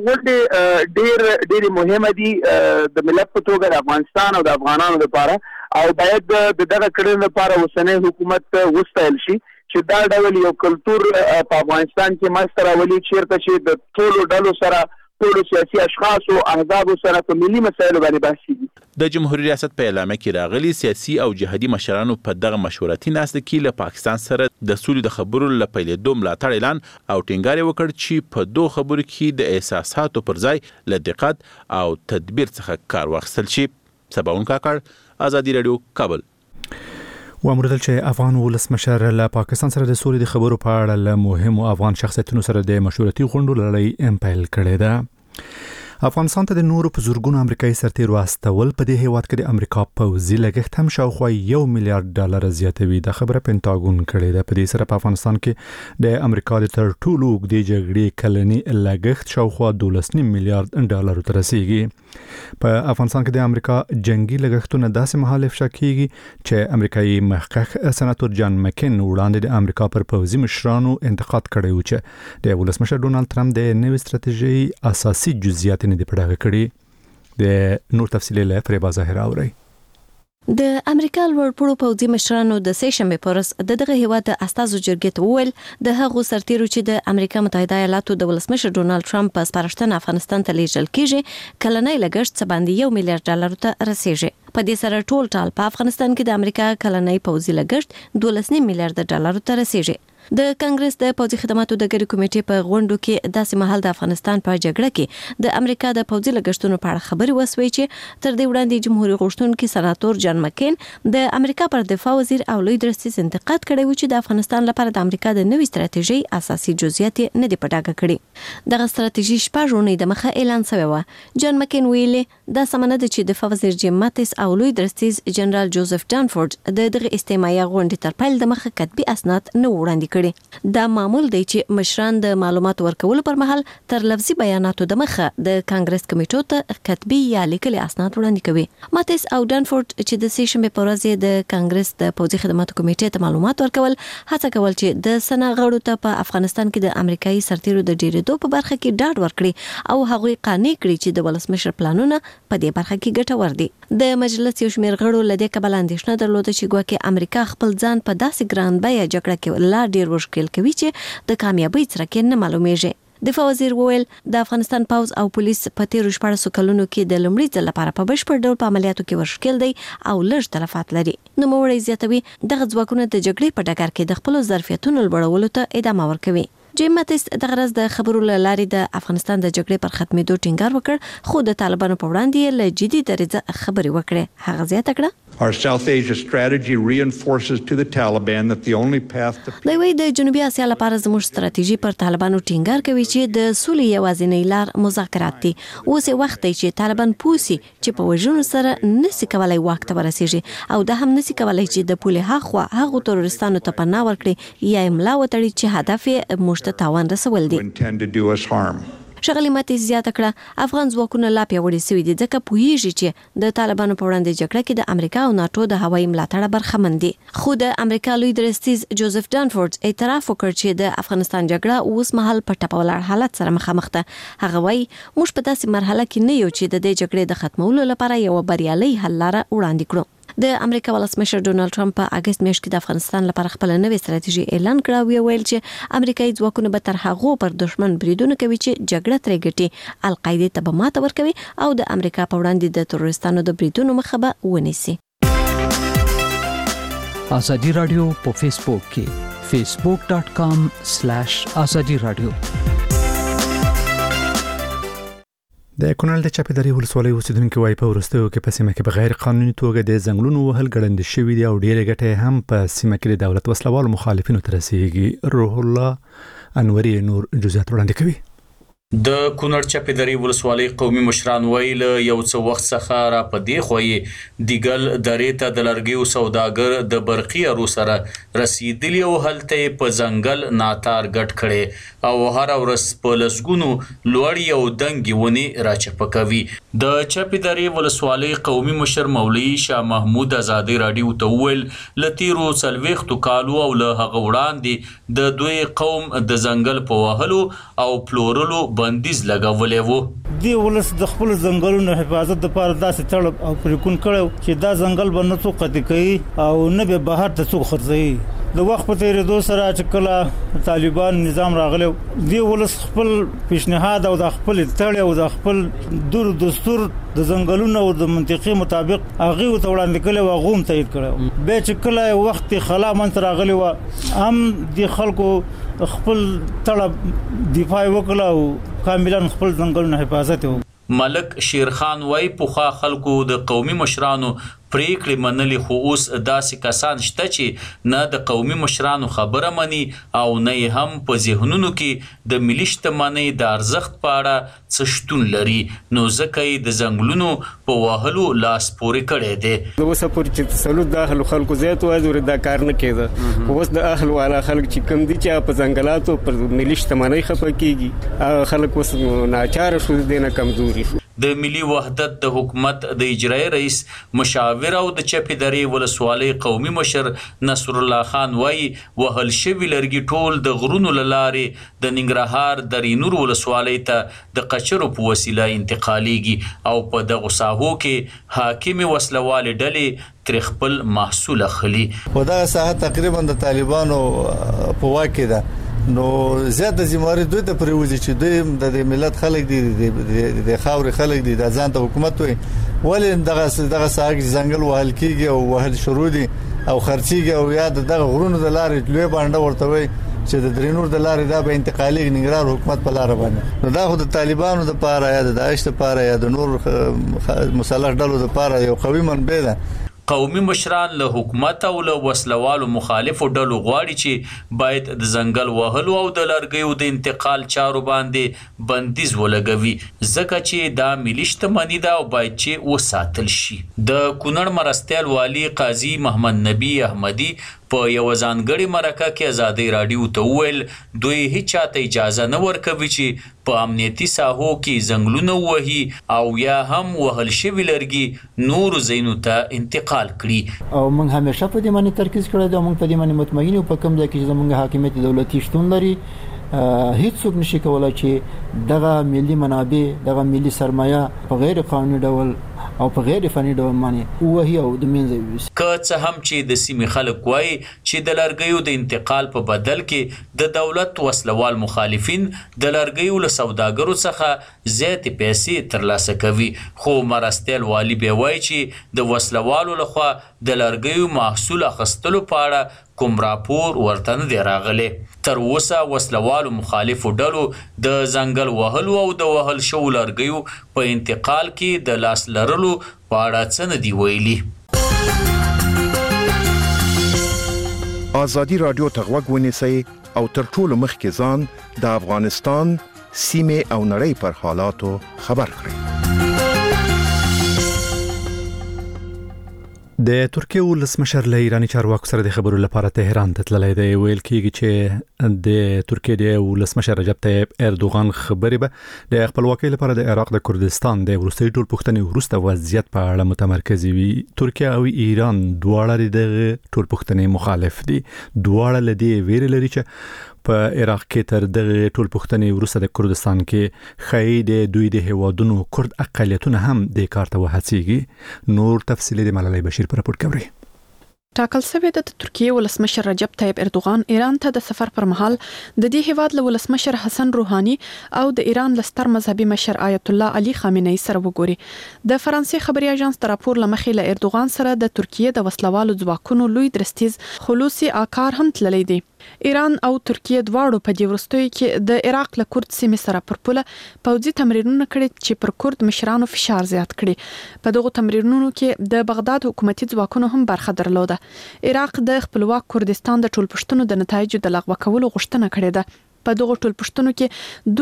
غونډې ډېرې مهمه دي د ملت په توګه د افغانستان او د افغانانو لپاره او باید د دغه کړنې لپاره اوسنی حکومت وستایل شي چې دا ډول یو کلتور په افغانستان کې منځته راولي چیرته چې د ټولو ډلو سره ټولو سیاسي اشخاص او احزابو سره په ملي مسایلو باندې بحث کیږي. د جمهوریت ریاست په اعلامیه کې راغلي سیاسي او جهادي مشرانو په دغه مشورتي ناسته کې له پاکستان سره د سولې د خبرو له پیلېدو ملاتړ اعلان او ټینګار وکړ چې په دوه خبرو کې د احساساتو پر ځای له دقت او تدبیر څخه کار واخیستل شي. سباون کاکړ، ازادي راډیو، کابل. وامردل چې افغان ولسمشر له پاکستان سره د سولې د خبرو په اړه له مهمو افغان شخصیتونو سره د مشورتي غونډو لړۍ پیل کړې ده. افغانستان ته د نورو په زورګونو امریکایي سرتیرو استول په دې هیواد کې د امریکا پوځي لګښت هم شاوخوا $1 میلیارډ زیاتوي. د خبره پینټاګون کړې ده. په دې سره په افغانستان کې د امریکا د تر ټولو اوږدې جګړې کلنی لګښت شاوخوا $12.5 میلیارډ ته رسیږي. په افغانستان کې د امریکا جنگي لګښتونه داسې مهال افشا کیږي چې امریکایي محقق سناتور جان مکین وړاندې د امریکا پر پوځي مشرانو انتقاد کړی و چې د ولسمشر ډونالد ټرمپ د نوې ستراتیژي اساسي جزئیات نه دی پړاغ کړي. د نور تفصیل له فریبا ظاهر اوري. د امریکا لوړپوړو پوځي مشرانو د سې شنبې په ورځ دغه هیواد د استازو جرګې ته وویل د هغو سرتیرو چې د امریکا متحده ایالاتو د ولسمشر ډونالد ټرمپ په سپارښتنه افغانستان ته لیږل کیږي کلنی لګښت څه باندې $1 میلیارډ ته رسیږي. په دې سره ټول ټال په افغانستان کې د امریکا کلنی پوځي لګښت $12.5 میلیارډ ته رسیږي. د کانګرس د پوځي خدماتو د ګډې کمیټې په غونډو کې داسې مهال د افغانستان په جګړه کې د امریکا د پوځي لګښتونو په اړه خبرې وسوي چې تر دې وړاندې جمهوریت غوښتونکي سناتور جان مکین د امریکا پر دفاع وزیر او لوی درسیز انتقاد کړی و چې د افغانستان لپاره د امریکا د نوې ستراتیژي اساسي جزئیات نه دی پټاګه کړي. دغه ستراتیژي شپږ اونۍ د مخه اعلان شوی و. جان مکین ویلي دا سمنه ده چې دفاع وزیر جیم ماتیس او لوی درسیز جنرال جوزف ډانفورد دغه استماعي غونډې تر پیل د مخه کتبي اسناد نه وړاندې کړي. دا معمول دی چې مشران د معلومات ورکولو پر مهال تر لفظي بیاناتو د مخه د کانګرس کمیټو ته کتبي یا لیکلي اسناد وړاندې کوي. ماتیس او ډانفورد چې د سې شنبې په ورځ د کانګرس د پوځي خدماتو کمیټې ته معلومات ورکول هڅه کول چې د سنا غړو ته په افغانستان کې د امریکایي سرتیرو د ډیرېدو په برخه کې ډاډ ورکړي او هغوی قانع کړي چې د ولسمشر پلانونه په دې برخه کې ګټور دي. د مجلس یو شمېر غړو له دې کبل اندېښنه درلوده چې ګواکې امریکا خپل ځان په داسې ګران بیه جګړه کې لا ډیر مشکل کوي چې د کامیابۍ څرک نه معلومیږي. دفاع وزیر وویل د افغانستان پوځ او پولیس په تیرو 14 کلونو کې د لومړي ځل لپاره په بشپړ ډول په عملیاتو کې ورشکل دي او لږ تلفات لري. نوموړی زیاتوي دغه ځواکونه د جګړې په ډګر کې د خپل ظرفیتونو لوړولو ته ادامه ورکوي. جیم ماتیس دغه ورځ د خبرو له لارې د افغانستان د جګړې پر ختمېدو ټینګار وکړ، خو د طالبانو په وړاندې له جدي درجه خبرې وکړې. هغه زیاته کړه Our South Asia strategy reinforces to the Taliban that the only path to دوی د جنوبي اسیا لپاره زموږ ستراتیژي پر طالبانو ټینګار کوي چې د سولې یوازینۍ لار مذاکرات دي. اوس وخت دی چې طالبان پوسي چې په وژنو سره نسی کولای واک ته ورسیږي او د هم نسی کولای چې د پولې هغه هغه تروریستانو ته پناه ورکړي یا املا وتړي چې هدف یې مشت تاوان رسول دي. شغلی ماتي زیاته کړه افغان ځواکونه لا پیاوړي شوي دي ځکه پوهیږي چې د طالبانو په وړاندې جګړه کې د امریکا او ناتو د هوایي ملاتړ برخمن دي. خو د امریکا لوی درستیز جوزف ډانفورد اعتراف وکړ چې د افغانستان جګړه اوس مهال په ټپولاړ حالت سره مخامخ ده. هغه وایي موږ په داسې مرحله کې نه یو چې د دې جګړې د ختمولو لپاره یو بریالي حل لاره وړاندې کړو. د امریکا ولسمشر ډونالد ټرمپ په اگست میاشت کې د افغانستان لپاره خپل نوې ستراتیژي اعلان کړه او ویل چې امریکایي ځواکونه به تر هغه پر دښمن بریدونه کوي چې جګړه ترې ګټي، القاعده ته به ماته ورکوي او د امریکا په وړاندې د تروریستانو د بریدونو مخه به ونیسي. ازادي رادیو په فیسبوک کې facebook.com/ازادي رادیو. د کونړ د چاپیداري ولسوالۍ اوسیدونکو وايي په ورستیو کې په سیمه کې بغیر قانوني توګه د ځنګلونو وهل ګړندې شوي دي او ډېرې ګټې هم په سیمه کې د دولت وسلوالو مخالفینو ته رسیږي. روح الله انوري نور جزئیات وړاندې کوي. د کونړ چاپیداري ولسوالۍ قومي مشران ویل یو څه وخت څخه را پدې خوې دیګل درې ته د لرګیو سوداګر د برقي ارو سره رسیدلی او هلته په ځنګل ناتار ګټ کړي او هر ورځ په لسګونو لوړی او دنګي ونی راچپکوي. د چاپیداري ولسوالۍ قومي مشر مولوي شاه محمود ازادي رادیو ته ویل لتیرو 40 کالو او له هغه وړاندې د دوی قوم د ځنګل په وهلو او پلورلو بندیز لګولې وو. دی ولس د خپل ځنګلونو حفاظت لپاره داسې تړب او پریکون کړو چې دا ځنګل به نه څوک قطع کوي او نه به بهر ته څوک خرڅوي. د وخت په تیریدو سره چې کله طالبان نظام راغلی دی ولس خپل پیشنهاد او د خپل تړ او د خپل دور دستور د ځنګلونو او د منطقې مطابق هغه وړاندې کړي او غوم تایید کړي. به چې کله وخت خلا منځ راغلی و هم د خلکو خپل طلب دفاع وکړه او کاملا خپل ځنګلونو حفاظت وکړه. ملک شیرخان وای پوخا خلکو د قومي مشرانو پریکړې منلي خو اوس داسې کسان شته چې نه د قومي مشرانو خبره مني او نه هم په ذهنونو کې د ملي شتمنۍ د ارزښت په اړه څه شتون لري نو ځکه یې د ځنګلونو په وهلو لاس پورې کړی دی. اوس پورې چې تسلط د اهل خلکو زیات وایي دا کار نه کېده. اوس د اهل والا خلک چې کم دي چې په ځنګلاتو پر ملي شتمنۍ خپه کیږي خلک اوس ناچار شو دي نه کمزوري شو. د ملي وحدت د حکومت د اجرایي رئیس مشاور او د چاپیداري ولسوالۍ قومي مشر نصر الله خان وایي وهل شوي لرګي ټول د غرونو لارې د ننګرهار درینور ولسوالۍ ته د قچرو په وسیله انتقالیږي او په دغه ساحو کې حاکم وسلوال ډلې تر خپل محصول اخلي. دا ساحه تقریبا د طالبانو په واکه ده نو زیات ذمہواری دوی ته پریوځي چې دوی د ملت خلک دي د خاوري خلک دي د ځان ته حکومت وي ولې دغه ساګ ځنګل وهل کیږي او وهل شروع دي او خرچيږي او یا دغه غرونو د لارې لوی باندې ورته وي چې د درینور د لارې دا به انتقالي ننګرهار حکومت په لار باندې نو دا خو د طالبانو د پاره یا د داعش د پاره یا د نور مسلح ډلو د پاره یو قوي منبع ده. قومي مشران له حکومت او له وسلوالو مخالفو ډلو غواړي چې باید د ځنګل وهلو او د لرګیو د انتقال چارو باندې بندیز ولګوي ځکه چې دا ملي شتمني ده او باید چې وساتل شي. د کونړ مرستیال والی قاضي محمد نبی احمدي په یو ځانګړي مرکه کې ازادي رادیو ته ویل دوی هیڅ چاته اجازه نه ورکوي چې په امنیتي ساحو کې ځنګلونه وهي او یا هم وهل شوي لرګي نور ځایونو ته انتقال کړي. او موږ همیشه په دې باندې ترکیز کړی دی او موږ په دې باندې مطمئن یو په کوم ځای کې زموږ حاکمیت دولتي شتون لري هیڅ څوک نشي کولای چې دغه ملي منابع دغه ملي سرمایه په غیر قانوني ډول او په غیر فني ډول باندې وهي او د منځ وي. که څه هم چې د سیمې خلک وایي چې د لرګیو د انتقال په بدل کې د دولت وسلوال مخالفین د لرګیو له سوداګرو څخه زیاتې پیسې ترلاسه کوي، خو مرستیال والی به وایي چې د وسلوالو لخوا د لرګیو محصول اخیستلو په اړه کوم راپور ورته نه دی راغلی. تر اوسه وسلوالو مخالفو ډلو د ځنګل وهلو او د وهل شوو لرګیو په انتقال کې د لاس لرلو په اړه څه نه دی ویلي. ازادي رادیو ته غوږ ونیسئ او تر ټولو مخکې ځان د افغانستان سیمې او نړۍ پر حالاتو خبر کړئ. د ترکیه ولسمشر له ایرانی چارواکو سره د خبرو لپاره تهران ته تللی دی. ویل کېږي چې د ترکیه د ولسمشر رجب طیب اردوغان خبرې به د خپلواکۍ لپاره د عراق د کردستان د وروستي ټولپوښتنې وروسته وضعیت په اړه متمرکز وي. ترکیه او ایران دواړه د ټولپوښتنې مخالف دي. دواړه له دې ویرې لري چې په عراق کې تر دغه ټولپوښتنې وروسته د کردستان کې خی د دوی د هیوادونو کرد اقلیتونه هم د کار ته وهڅیږي. نور تفصیلی د ملالۍ بشیر پر راپور کوي. ټاکل شوی د ترکیه ولسمشر رجب طیب اردوغان ایران ته د سفر پر مهال د دې هیواد له ولسمشر حسن روحاني او د ایران له ستر مذهبي مشر آیت الله علي خامنه‌ای سره وګوري. د فرانسې خبري اژانس د راپور لمخې له اردوغان سره د ترکیه د وسلوالو ځواکونو لوی درستیز خلوصي آکار هم تللی دی. ایران او ترکیه دواړو په دې وروستیو کې د عراق له کورد سیمې سره پر پوله پوځي تمرینونه کړي چې پر کورد مشرانو فشار زیات کړي. په دغه تمرینونو کې د بغداد حکومتي ځواکونو هم برخه درلوده. عراق د خپلواک کردستان د ټولپوښتنو د نتایجو د لغوه کولو غوښتنه کړې ده. په دغه ټولپوښتنو کې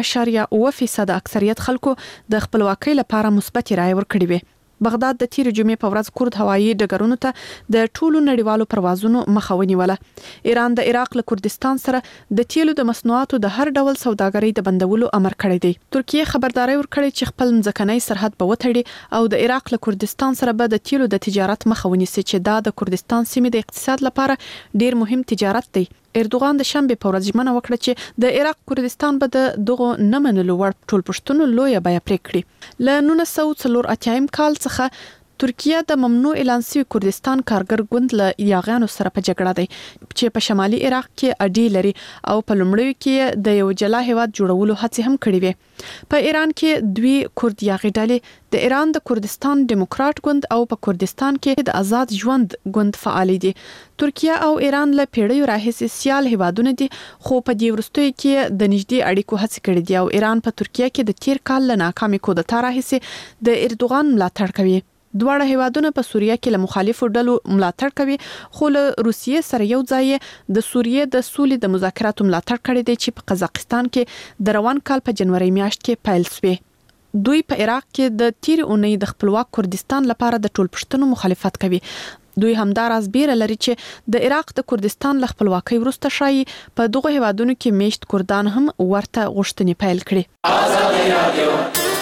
2.9% اکثریت خلکو د خپلواکۍ لپاره مثبت رائے ورکړې وي. بغداد د تیر جمعې په ورځ کورد هوایي ډګرونو ته د ټولو نړیوالو پروازونو مخه ونیوله. ایران د عراق له کردستان سره د تیلو د مصنوعاتو د هر ډول سوداګرۍ د بندولو امر کړی دی. ترکیه خبرداري ورکړې چې خپل ځمکنی سرحد به وتړي او د عراق له کردستان سره به د تیلو د تجارت مخه ونیسي چې دا د کردستان سیمې د اقتصاد لپاره ډیر مهم تجارت دی. اردوغان د شنبه په ورځ ژمنه وکړه چې د عراق کردستان به د دغه نه منلو وړ ټولپوښتنو لویه بیه پرې کړي. له 1984 کال څخه ترکیه د ممنوع اعلان شوی کردستان کارګر ګوند له یاغیانو سره په جګړه دی چې په شمالي عراق کې اډې لري او په لومړیو کې د یو جلا هیواد جوړولو هڅې هم کړې وې. په ایران کې دوی کورد یاغي ډلې د ایران د کردستان دیموکرات ګوند او په کردستان کې د آزاد ژوند ګوند فعال دي. ترکیه او ایران له پیړیو راهیسې سیال هیوادونه دي، خو په دې وروستیو کې د نږدې اړیکو هڅې کړې دي او ایران په ترکیه کې د تیر کال له ناکامې کودتا راهیسې د اردوغان ملاتړ کوي. دواړه هیوادونه په سوریه کې له مخالفو ډلو ملاتړ کوي، خو له روسیې سره یو ځای د سوریې د سولې د مذاکراتو ملاتړ کړی دی چې په قزاقستان کې د روان کال په جنوري میاشت کې پیل شوی. دوی په عراق کې د تیر اونۍ د خپلواک کردستان لپاره د ټولپوښتنو مخالفت کوي. دوی همداراز بیره لري چې د عراق د کردستان له خپلواکۍ وروسته شایي په دغه هیوادونو کې میشت کردان هم ورته غوښتنې پیل کړي. ازادي رادیو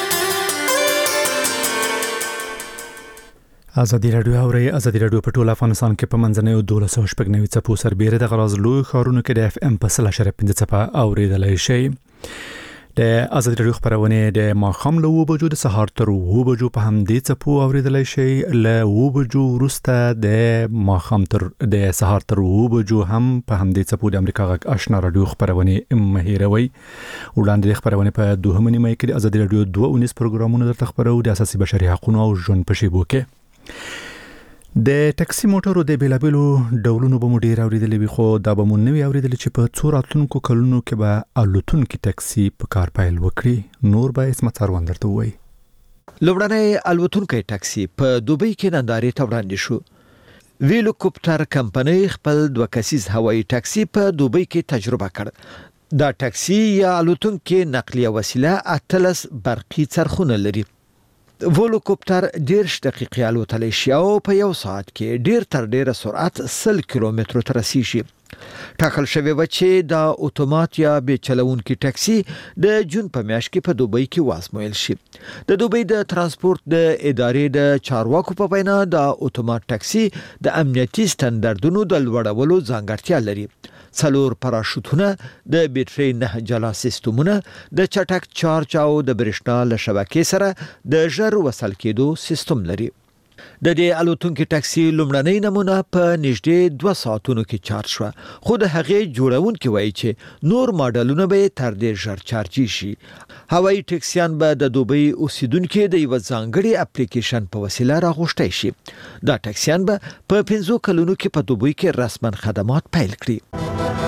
ازادي رادیو په ټول افغانستان کې په منځنیو 1290 څپو سربېره د غراز لوی ښارونو کې د FM په 0.5 څپه اوریدلای شي. د ازادي رادیو خبرونه د ماښام له 2 بجو د سهار تر 2 بجو په همدې څپو اوریدلای شي. له 2 بجو وروسته د ماښام تر د سهار تر 2 بجو هم په همدې څپو د امریکا غږ آشنا رادیو خبرونه مهیروي. وړاندې د خبرونه په 2 نیمه کې د ازادي رادیو 2 پروګرامونه درته خبرو د اساسي بشري حقوقو او ژوند په شیبو کې. د ټاکسي موټرو د بیلابلو ډولونو به مو ډیر اوریدلې وي، خو دا به مو نوی اوریدلې چې په څو راتلونکو کلونو کې به الوتونکي ټاکسي په کار پیل وکړي. نور به اسمت څاروان درته وایي. لومړنی الوتونکی ټاکسي په دوبۍ کې نندارې ته وړاندې شو. ویلوکوپټر کمپنۍ خپل 2 کسیز هوایي ټاکسي په دوبۍ کې تجربه کړ. دا ټاکسي یا الوتونکي نقلیه وسیله 18 برقي څرخونه لري. ویلوکوپټر 10 دقیقې الوتلی شي او په یو ساعت کې ډیر تر ډیره سرعت 100 کیلومترو ته رسیږي. ټاکل شوی و چې دا اتومات یا به چلوونکي ټاکسي د جون په میاشت کې په دوبۍ کې وازمویل شي. د دوبۍ د ترانسپورت د ادارې د چارواکو په وینا دا اتومات ټاکسي د امنیتي سټنډردونو د لوړولو ځانګړتیا لري. څلور پاراشوتونه، د بیټرۍ 9 جلا سیستمونه، د چټک چارج او د برېښنا له شبکې سره د ژر وصل کېدو سیستم لري. د دې الوتونکو ټاکسي لومړنۍ نمونه په نږدې 2 ساعتونو کې چارج شو، خو د هغې جوړونکي وایي چې نور ماډلونه به تر دې ژر چارجي شي. هوایي ټاکسیان به د دوبۍ اوسیدونکو د یو ځانګړي اپلیکیشن په وسیله راغوښتي شي. دا ټاکسیان به په 15 کلونو کې په دوبۍ کې رسمن خدمات پیل کړي.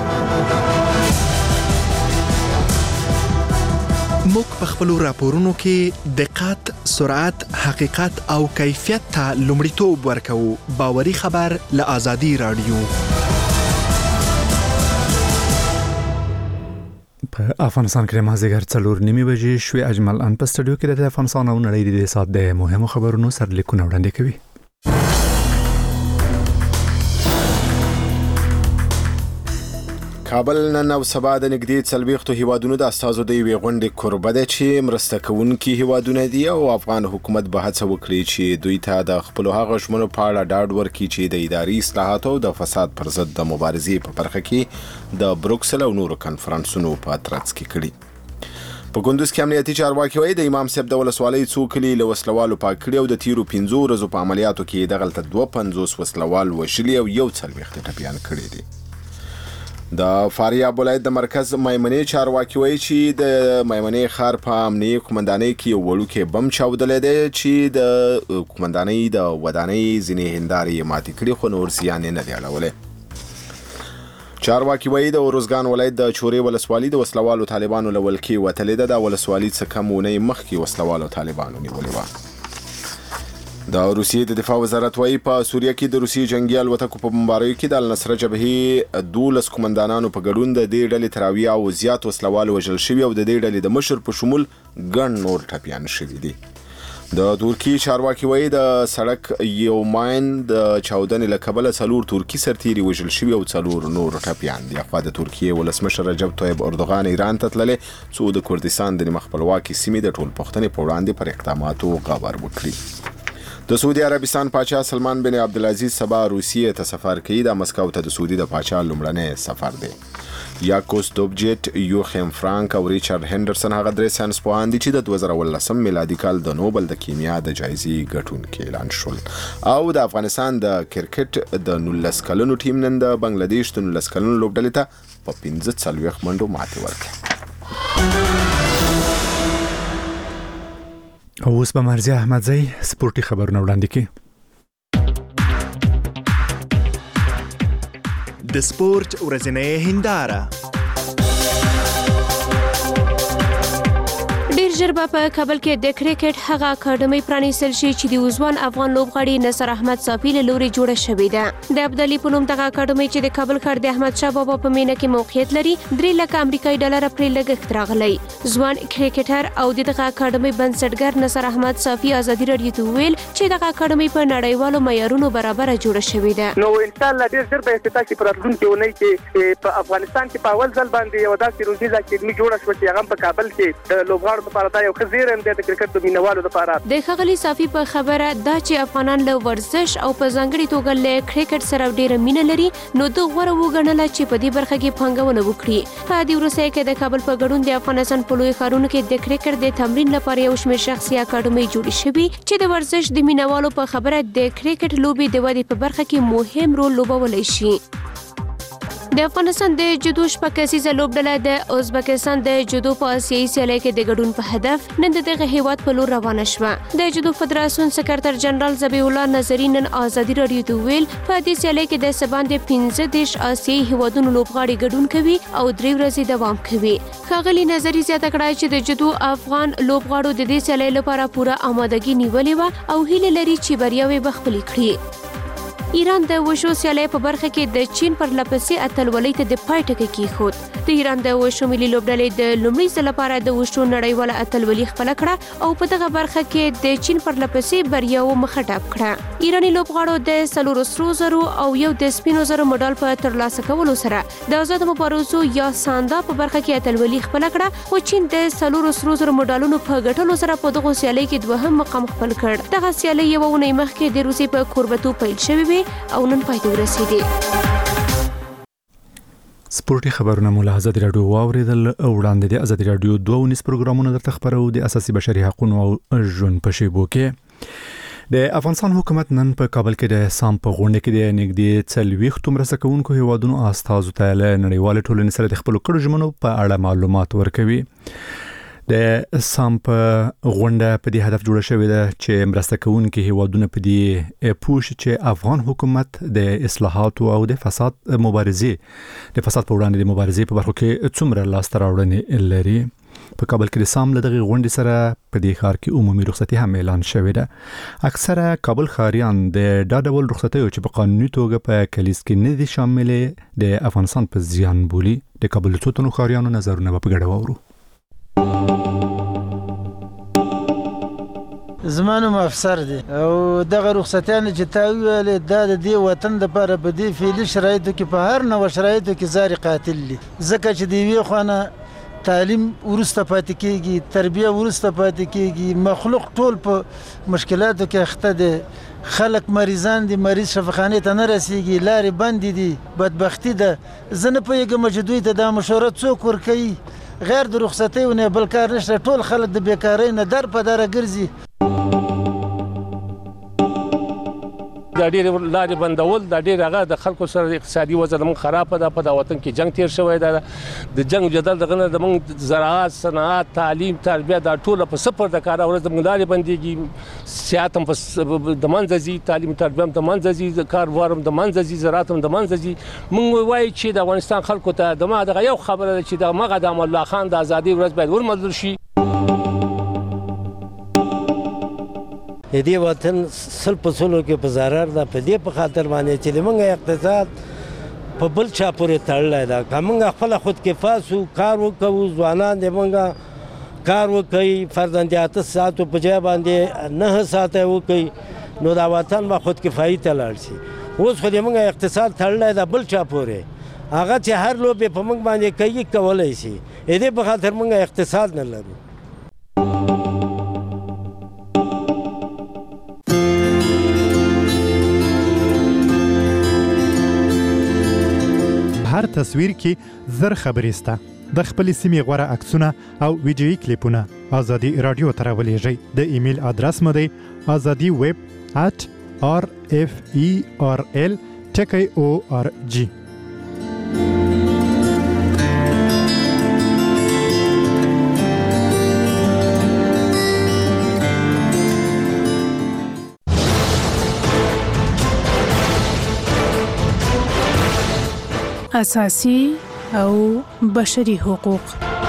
موږ په خپل راپورونو کې دقت، سرعت، حقیقت او کیفیت ته لومړیتوب ورکوو. باوري خبر له آزادي رادیو. په افغانستان کې مازیګر 4:30 بجې شوې. اجمل ان په سټوډیو کې د افغانستان او نړۍ د سات د مهمو خبرونو سرلیکونه وړاندې کوي. کابل نن او سبا د نږدې 40 هیوادونو د استازو د یوې غونډې کوربه ده چې مرسته کوونکي هیوادونه دي او افغان حکومت به هڅه وکړي چې دوی ته د خپل هغه ژمنو په اړه ډاډ ورکړي چې د اداري اصلاحاتو او د فساد پر ضد د مبارزې په برخه کې د بروکسل او نورو کنفرانسونو په ترڅ کې کړي. په کندوز کې امنیتي چارواکي وایي د امام صاحب د ولسوالۍ څو کلي له وسلوالو پاک کړي او د تیرو 15 ورځو په عملیاتو کې دغلته 52 وسلوال وشلي او 40 ټپیان کړي دي. د فاریاب ولایت د مرکز میمنې چارواکي وایي چې د میمنې ښار په امنیه قومندانۍ کې یو وړوکی بم چاودلی دی چې د قومندانۍ د ودانۍ ځینې هندارې ماتې کړي خو نور زیان یې نه دی اړولی. چارواکي وایي د اروزګان ولایت د چورې ولسوالي د وسلوالو طالبانو له ولکې وتلې ده. د ولسوالي څخه کم اونۍ مخکې وسلوالو طالبانو نیولې وه. د روسیې د دفاع وزارت وایي په سوریه کې د روسیې جنگي الوتکو په بمباریو کې د النصره جبهې 12 قومندانانو په ګډون د دې ډلې تر 70 او زیات وسلوال وژل شوي او د دې ډلې د مشر په شمول ګڼ نور ټپیان شوي دي. د ترکیې چارواکي وایي د سړک یو ماین د چاودنې له کبله 4 ترکي سرتیري وژل شوي او 4 نور ټپیان دي. خو د ترکیې ولسمشر رجب طیب اردوغان ایران ته تللی څو د کردستان د نیمه خپلواکي سیمې د ټولپوښتنې په وړاندې پر اقداماتو خبر وکړي. د سعودي عربستان پاچا سلمان بن عبدالعزیز سبا روسیې ته سفر کوي. د مسکو ته د سعودي د پاچا لومړنی سفر دی. یاکوس دوبجیټ، یوخیم فرانک او ریچارډ هندرسن هغه درې ساینسپوهان دي چې د 2019 میلادي کال د نوبل د کیمیا د جایزې ګټونکي اعلان شول. او د افغانستان د کرکټ د 19 کلنو ټیم نن د بنگلاديش د 19 کلنو لوبډلې ته په 15 منډو ماتې ورکړه. او اوس به مرزیه احمدزی سپورتي خبرونه وړاندې کړي. د سپورت ورځنۍ هنداره. ډیر ژر به په کابل کې د کرکټ هغه اکاډمي پرانیستل شي چې د وزوان افغان لوبغاړي نصر احمد صافي له لوري جوړه شوې ده. د ابدالي په نوم دغه اکاډمي چې د کابل ښار د احمد شاه بابا په مینه کې موقعیت لري 3 لک امریکایي ډالر پرې لګښت راغلی. ځوان کرکټر او دغه اکاډمي بنسټګر نصر احمد صافي آزادي رادیو ته ویل چې دغه اکاډمي په نړیوالو معیارونو برابر جوړه شوې ده. نو ان شاء الله ډیر ژر به افتتاح شي. راتلونکي اونۍ کې په افغانستان کې په اول ځل باندې یو داسې روزنیزه اکاډمي جوړه شوه چې هغه په کابل کې د لوبغاړو لپاره دا یو خزیر د کرکټ د مینوالو لپاره. د ښاغلي صافي په خبره دا چې افغانان له ورزش او په ځانګړي توګه له کرکټ سره ډیره مینه لري نو د غوړه وګڼله چې په دې برخه کې پانګونه وکړي. په دې وروسته کې د کابل په ګډون د افغانستان په لوی ښارونو کې د کرکټ د تمرین لپاره یو شمېر شخصي اکاډمي جوړې شوې چې د ورزش د مینوالو په خبره د کرکټ لوبې د ودې په برخه کې مهم رول لوبولی شي. د افغانستان د جودو شپږ کسیزه لوبډله د ازبکستان د جودو په آسیایي سیالۍ کې د ګډون په هدف نن دغه هیواد په لور روانه شوه. د جودو فدراسیون سکرټر جنرال ذبیح الله نظري نن آزادي رادیو ته ویل په دې سیالۍ کې د سباندې 15 آسیایي هیوادونو لوبغاړي ګډون کوي او 3 ورځې دوام کوي. ښاغلي نظري زیاته کړه چې د جودو افغان لوبغاړو د دې سیالۍ لپاره پوره آمادګي نیولې وه او هیله لري چې بریاوې به خپلې کړي. ایران د وشو سیالۍ په برخه کې د چین پر لپسې اتلولۍ ته د پای ټکی کېښود. د ایران د وشو ملي لوبډلې د لومړي ځل لپاره د وشو نړیواله اتلولي خپله کړه او په دغه برخه کې د چین پر لپسې بریاوو مخه ډپ کړه. ایراني لوبغاړو د 4 سرو زرو او یو د سپینو زرو مډال په ترلاسه کولو سره د آزادو مبارزو یا ساندا په برخه کې اتلولي خپله کړه خو چین د 4 سرو زرو مډالونو په ګټلو سره په دغه سیالۍ کې دوهم مقام خپل کړ. دغه سیالۍ یوه اونۍ مخکې د روسیې په کوربتوب پیل شوې وې او نن پای ته ورسېدې. سپورتي خبرونه مو له ازادي رادیو واوریدل وړاندې د ازادي رادیو 2 پروګرامونه درته خبرو د اساسي بشري حقوقو او ژوند په شیبو کې د افغانستان حکومت نن په کابل کې د سام په غونډه کې د نګدي 40 مرسته کوونکو هیوادونو استازو ته له نړیوال ټولنې سره د خپل کړو ژمنو په اړه معلومات ورکوي. د سام په غونډه په دې هدف جوړه شوې ده چې مرسته کوونکي هیوادونه په دې پوښ چې افغان حکومت د اصلاحاتو او د فساد په وړاندې د مبارزې په برخو کې څومره لاسته راوړنې لري. په کابل کې د سام له دغه غونډې سره په دې ښار کې عمومي رخصتي هم اعلان شوې ده. اکثره کابل ښاریان د دا ډول رخصتیو چې په قانوني توګه په کلیس کې نه دي شاملې د افغانستان په زیان بولي. د کابل څو تنو ښاریانو نظرونه په ګډه واورو. زمانو افسر دي او دغه رخصتیان چې تا ویل د دې وطن لپاره په دې فعلي شرایطو کې په هر نوع شرایطو کې زار قاتل دي ځکه چې دی وی خونه تعلیم ورسته پاتې کیږي تربیه ورسته پاتې کیږي مخلوق ټول په مشکلاتو کې اخته دي خلک مریضان دي مریض شفاخانه ته نه رسیږي لارې بند دي بدبختی ده زنه په یوه مجدوی ته د مشوره څوک ور کوي غیر د رخصتیونه بل کار نشته ټول خلک د بیکاری نه در په دره ګرځي. د ډېر لارې بندول د ډېر هغه د خلکو سره اقتصادي وضع زموږ خراب ده په دا وطن کې جنگ تیر شوی ده د جنگ جدل دغه نه زموږ زراعت صنعت تعلیم تربیه دا ټول په صفر د کار ورځ زموږ لارې بنديږي سیاست هم په د منځزي تعلیم تربیه هم د منځزي کاروبار هم د منځزي زراعت هم د منځزي موږ وایي چې د افغانستان خلکو ته دغه یو خبره چې د مغه د الله خان د ازادي ورځ باید ورمنځل شي. دې وطن سل په سلو کې په ضرر ده په دې په خاطر باندې چې موږ اقتصاد په بل چا پورې تړلی ده که موږ خپله خود کفاسو کار وکوو ځوانان دې موږ کار وکوي فرضاً د 8 ساعتو په ځای باندې 9 ساعته وکوي نو دا وطن به خود کفایي ته لاړ شي. اوس خو دې موږ اقتصاد تړلی ده بل چا پورې هغه چې هر لوبې په موږ باندې کوي کولی شي دې په خاطر موږ اقتصاد نه لرو. هر تصویر کې زر خبرې سته د خپل سیمې غوره عکسونه او ویډیويي کلیپونه ازادي رادیو ته راولېږئ. د ایمیل ادرس مو دی azadi@rferl.org. اساسي او بشري حقوق.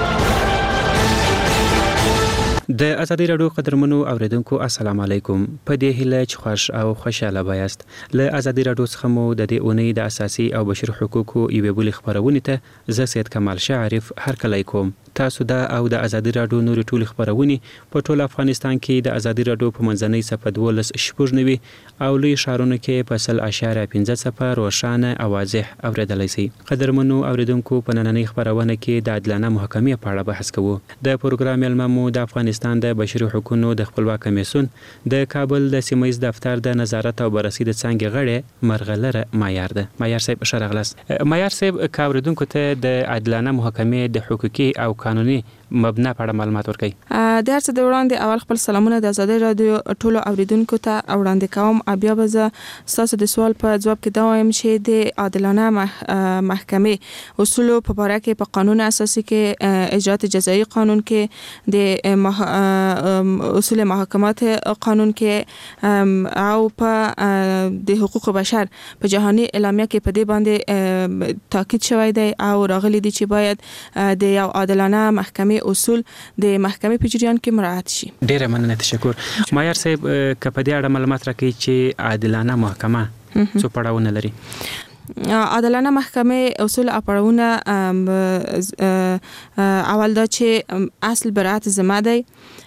د ازادي رادیو قدرمنو اوریدونکو السلام علیکم. په دې هیله چې خوښ او خوشاله بایاست. له ازادي رادیو څخه مو د دې اونۍ د اساسي او بشري حقوقو یوې بلې خبرونه ته زه سید کمال شاعرف هرکلی کوم. تاسو دا او د ازادي رادیو نور ټول خبرونه په ټول افغانستان کې د ازادي رادیو په منځنۍ صفحه 12 او لوی شهرونو کې په 0.15 صفحه روښانه او واضح اوریدلای شئ. قدرمنو اوریدونکو په نننۍ خبرونه کې د عادلانه محکمې په اړه بحث کوو. د پروګرام علممو د افغانستان د بشري حقوقو د خپلواک کمیسیون د کابل د سیمایي دفتر د نظارت او بررسي د څنګه غړي مرغلره معیار ده. معیار صاحب شرغلاس معیار صاحب کاوریدونکو ته د عادلانه محکمې د حقوقي او قانوني مبنا په اړه معلومات ورکړئ. د هر څه د وړاندې اول خپل سلامونه د ازادي رادیو ټولو اوریدونکو ته وړاندې کوم. بیا به زه تاسو د سوال په جواب کې دا وایم چې د عادلانه محکمې اصول په اړه کې په قانون اساسي کې اجرات جزایی قانون کې د اصول محاکمات قانون کې او په د حقوق بشر په جهاني اعلامیه کې په دې باندې تاکید شوی دی او راغلي دي چې باید د یو عادلانه محکمې اصول د محکمې په جریان کې مراعات شي. ډیره مننه تشکر. معیار صاحب کپه دې اړه معلومات راکړئ چې عادلانه محکمه څه پړاوونه لري. عادلانه محکمه اصول اپړونه اول دا چې اصل برات ذمہ دی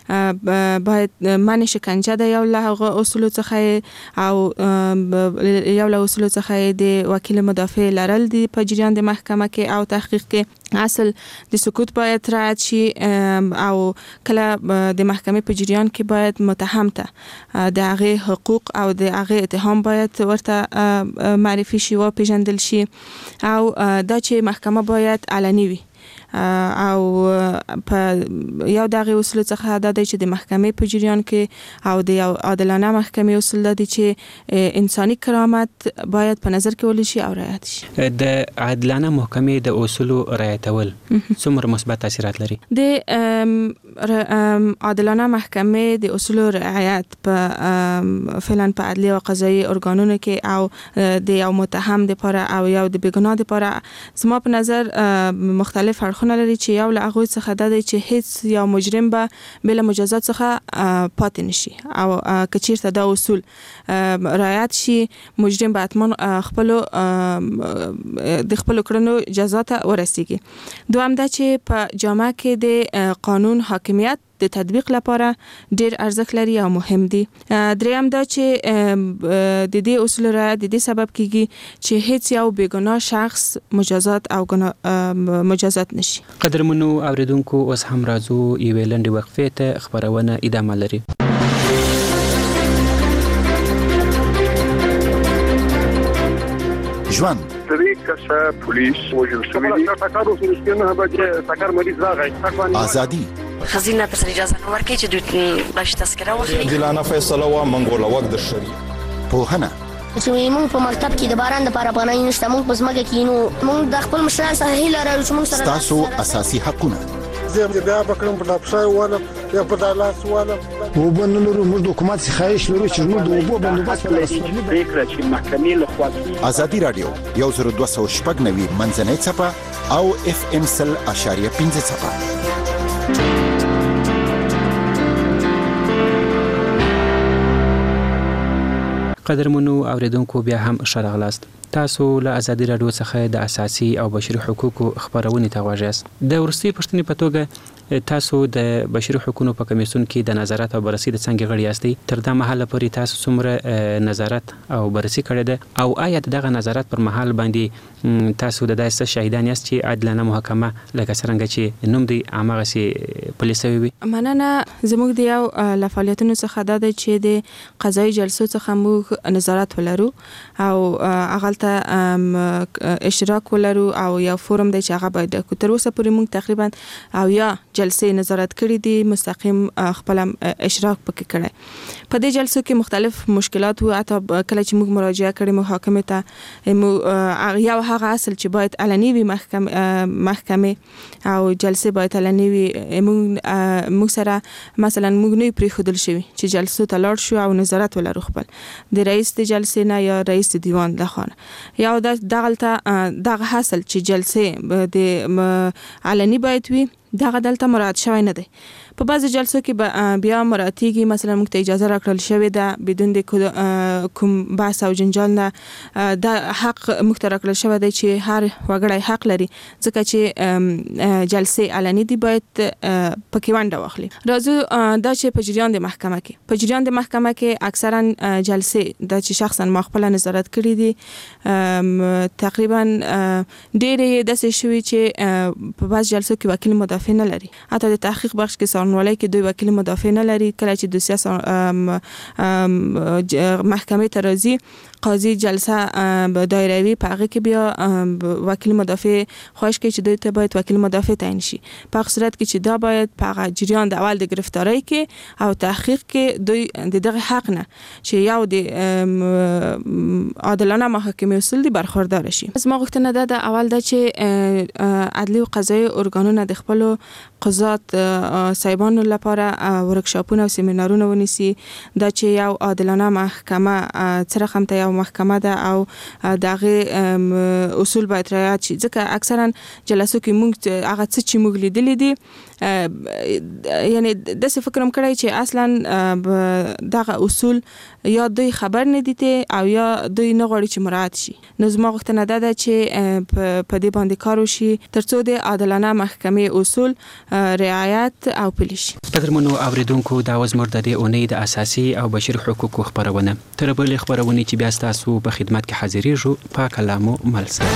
باید منع شکنجه د یو له اصول څخه او یو له اصول څخه د وکیل مدافع لرل دی په جریان د محکمه کې او تحقیق کې اصل د سکوت باید رعایت شي او کله د محکمې په جریان کې باید متهم ته د هغه حقوق او د هغه اتهام باید ورته معرفي شي او پیژندل شي او دا چې محکمه باید علني وي او په یو دغه اصول څخه دا چې د محکمې په جریان کې او د یو عادلانه محکمې اصول دي چې انساني کرامت باید په نظر کې ولې شي او رعایت شي. د عادلانه محکمې د اصول رعایتول څومره مثبت تاثیرات لري؟ د عادلانه محکمې د اصول رعایت په فعلا په عدلي او قضایي ارګانونو کې او د یو متهم لپاره او یو د بیګناه لپاره زما په نظر مختلف اړخونه لري چې یو له هغه څخه د چې هیڅ یو مجرم به بل مجازات څخه پاتې نشي او کچیرته دا اصول رعایت شي مجرم به اتمن خپل د خپل کړنو جزا ته ورسیږي. دوام دا چې په جامعه کې د قانون حاکمیت د تطبیق لپاره ډیر ارزښت لري او مهم دي. دریم دا چې د دې اصول رعایت د دې سبب کیږي چې هیڅ یو بیګناه شخص مجازات او مجازات نشي. قدرمنو اوریدونکو اوس هم راځو یوې لنډې وقفې ته خبرونه ادامه لري. ژوند پولیس وجل شوی ازادي خزینه تر اجازه نه ورکړي چې دوی باش تذکره واخلي. عادلانه فیصله وا منګول وخت د شری پوهنه چې موږ په مکتب کې د باران لپاره پناه نشته موږ په ځمکه کې نو موږ د خپل مشران سره هیله لرو چې موږ سره تاسو اساسي حقونه زه بیا بکرم په لپسای والا یا په دالاس والا وبنلو موږ د حکومت څخه خواهش لرو چې موږ د وبو بندوبست پریکړه چې محکمې له خوا ازادي رادیو 1290 منځنۍ صفه او FM 100.5 صفه. قدرمنو اوریدونکو بیا هم ښه راغلاست. تاسو له ازادي رادیو څخه د اساسي او بشري حقوقو خبرونه ته غواړئ. د ورستي پښتنې په توګه تاسو د بشري حقوقو په کمیسیون کې د نظارت او بررسي د څنګه غړي یاستئ. تر دا مهاله پورې تاسو څومره نظارت او بررسي کړی ده او آیا دغه نظارت پر مهال باندې تاسو د داسې شاهدان یاست چې عادلانه محکمه لکه څنګه چې نوم دی هغه سي پولیسوي وي؟ مننه. زموږ د یو له فعالیتونو څخه دا چې د قضایي جلسو څخه موږ نظارت ولرو او هغه ته اشتراک ولرو او یو فورم دی چې هغه باید تر اوسه پورې موږ تقریبا او یا جلسې نظارت کړې دي مستقیم خپل اشتراک پکې کړی. په دې جلسو کې مختلف مشکلات او حتی کله چې موږ مراجعه کړې محاکمه ته یو هغه اصل چې باید علني وي محکمه او جلسه باید علني وي. موږ سره مثلا موږ نه پریښودل شوی چې جلسو ته لاړ شو او نظارت ولرو خپل د رئیس د جلسې نه یا رئیس د دیوان لخوا یا دغه حاصل چې جلسه د علني باید وي دغه دلته مراعات شوی نه دی. په بعضی جلسو کې بیا مراتیږي مثلا موږ ته اجازه راکړل شوې ده بدون د کوم بحث او جنجال نه دا حق موږ ته راکړل شوی دی چې هر وګړی حق لري ځکه چې جلسې علني دي باید پکې ونډه واخلي. راځو دا چې په جریان د محکمه کې اکثرا جلسې دا چې شخصا ما خپل نظارت کړی دي تقریبا ډېرې داسې شوي چې په بعض جلسو کې وکیل مدافع نه لري. حتی د تحقیق بخش کې څارنوالۍ کې دوی وکیل مدافع نه لري. کله چې دوسیه محکمې ته راځي قاضي جلسه دایروي په هغه کې بیا وکیل مدافع خواهش کوي چې دوی ته باید وکیل مدافع تعیین شي. په هغه صورت کې چې دا باید په جریان د اول د گرفتاری کې او تحقیق کې دوی دغه حق نه چې یو د عادلانه محاکمې اصول دي برخوردار شي. زما غوښتنه ده د اول د چې عدلي او قضایي ارګانونه د خپل قضات صاحبانو لپاره ورکشاپونه او سیمینارونه ونیسي دا چې یو عادلانه محکمه څرخ هم ته یو محکمه ده او دغه اصول باید رعایت شي. ځکه اکثرا جلسو کې موږ هغه څه چې موږ لیدلې دي یعنی د څه فکرم کړی چې اصلا دغه اصول یا دوی خبر نه دي او یا دوی نه غواړي چې مراعات شي. نو زما غوښتنه ده چې په دې باندې کار وشي ترڅو د عادلانه محکمې اصول اصول رعایت او پلي شي. قدرمنو اوریدونکو دا وزمر د دې اونۍ د اساسي او بشري حقوقو خبرونه تر بلې خبرونه چې بیا تاسو په خدمت کې حاضرېږو په کلامو ملسه.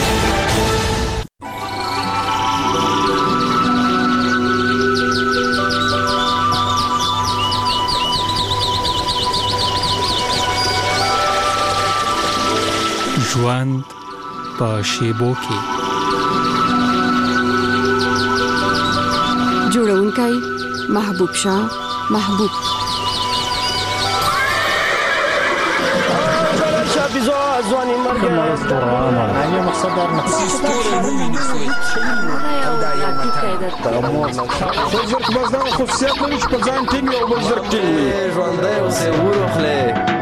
ژوند په شیبو کې. جوړونکی محبوب شاه محبوب. ځواني مرګ نه مقصد در زرق بزنان خصوصیت لري چې په ځان ټینګ او بل زرق ټینګ وي. ژوندی اوسې وروخلې.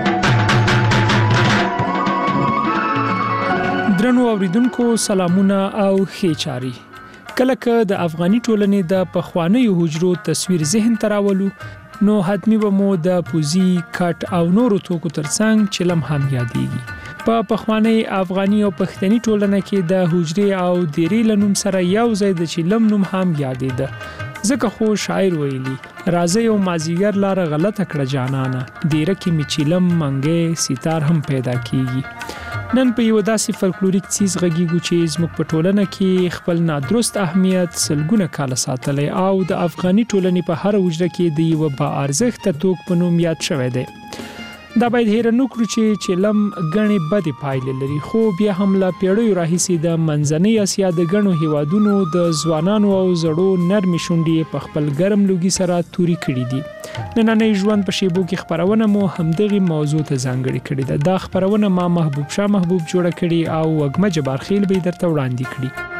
درنو اوریدونکو سلامونه او ښې چاري. کله که د افغاني ټولنې د پخوانیو حجرو تصویر ذهن ته راولو نو حتمی به مو د پوزي کټ او نورو توکو ترڅنګ چلم هم یادېږي. په پخواني افغاني او پښتني ټولنه کې د حجرې او دیرې له نوم سره یو ځای د چلم نوم هم یادېده. ځکه خو شاعر ویلي راځي او مازیګر لاره غلطه کړه جانانه دیره کې می چلم منګې سیتار هم پیدا کیږي. نن په یو داسې فلکلوریک چیز غږیږو چې زموږ په ټولنه کې خپل نادرست اهمیت سلګونه کاله ساتلی او د افغاني ټولنې په هر حجره کې د یو با ارزښته توک په نوم یاد شوی دی. دا باید هیر نه کړو چې چلم غني بدی پایلې لري خو بیا هم لا پیړیو راهیسې د منځنۍ اسیا د غنو هیوادونو د ځوانانو او زړو نرمي شونډې په خپل ګرم لوګي سره توري کړي دي. نننۍ ژوند په شیبو کې خبرونه مو همدغه موضوع ته ځانګړې کړې ده. دا خبرونه ما محبوب شاه محبوب جوړه کړي او وګمه جبارخیل به درته وړاندې کړي.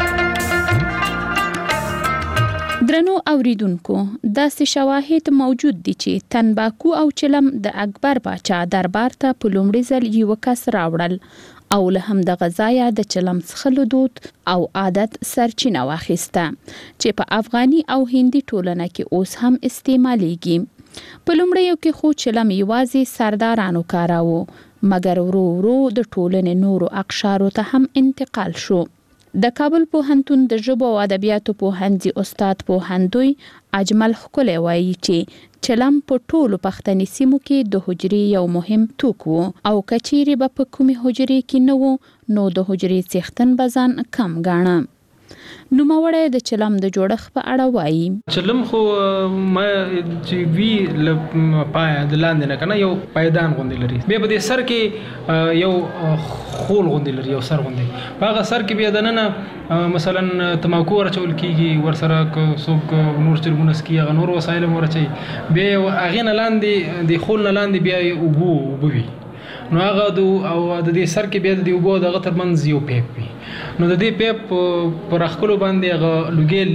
درنو اوریدونکو داسې شواهد موجود دي چې تنباکو او چلم د اکبر باچا دربار ته په لومړي ځل یو کس راوړل او له هم د غذایا د چلم څخلو دود او عادت سرچینه واخیسته چې په افغاني او هندي ټولنه کې اوس هم استعمالېږي. په لومړیو کې خو چلم یوازې سردارانو کاراوه مګر ورو ورو د ټولنې نورو اقشارو ته هم انتقال شو. د کابل پوهنتون د ژبو او ادبیاتو پوهنځي استاد پوهندوی اجمل خکلی وایي چې چلم په ټولو پښتني سیمو کې د حجرې یو مهم توک و او کچېرې به په کومې حجرې کې نه و نو د حجرې څښتن به ځان کم ګاڼه. نوموړی د چلم د جوړښت په اړه وایي. چلم خو ما چې وی ل پای د لاندې نه کنه یو پایدان غوندې لري بیا په دې سر کې یو خول غوندې لري یو سر غوندې په هغه سر کې بیا دننه مثلا تماکو ورچول کیږي ورسره څوک نور چرګونه سکي هغه نور وسایل ورچي بیا هغه نه لاندې د خول نه لاندې بیا وبوي نو هغه او د دې سر کې بیا د وبو دغه ترمنځ یو پیپ وي نو د دې پیپ پر خپل باندې هغه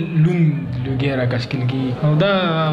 لوګي راکشکل کی او دا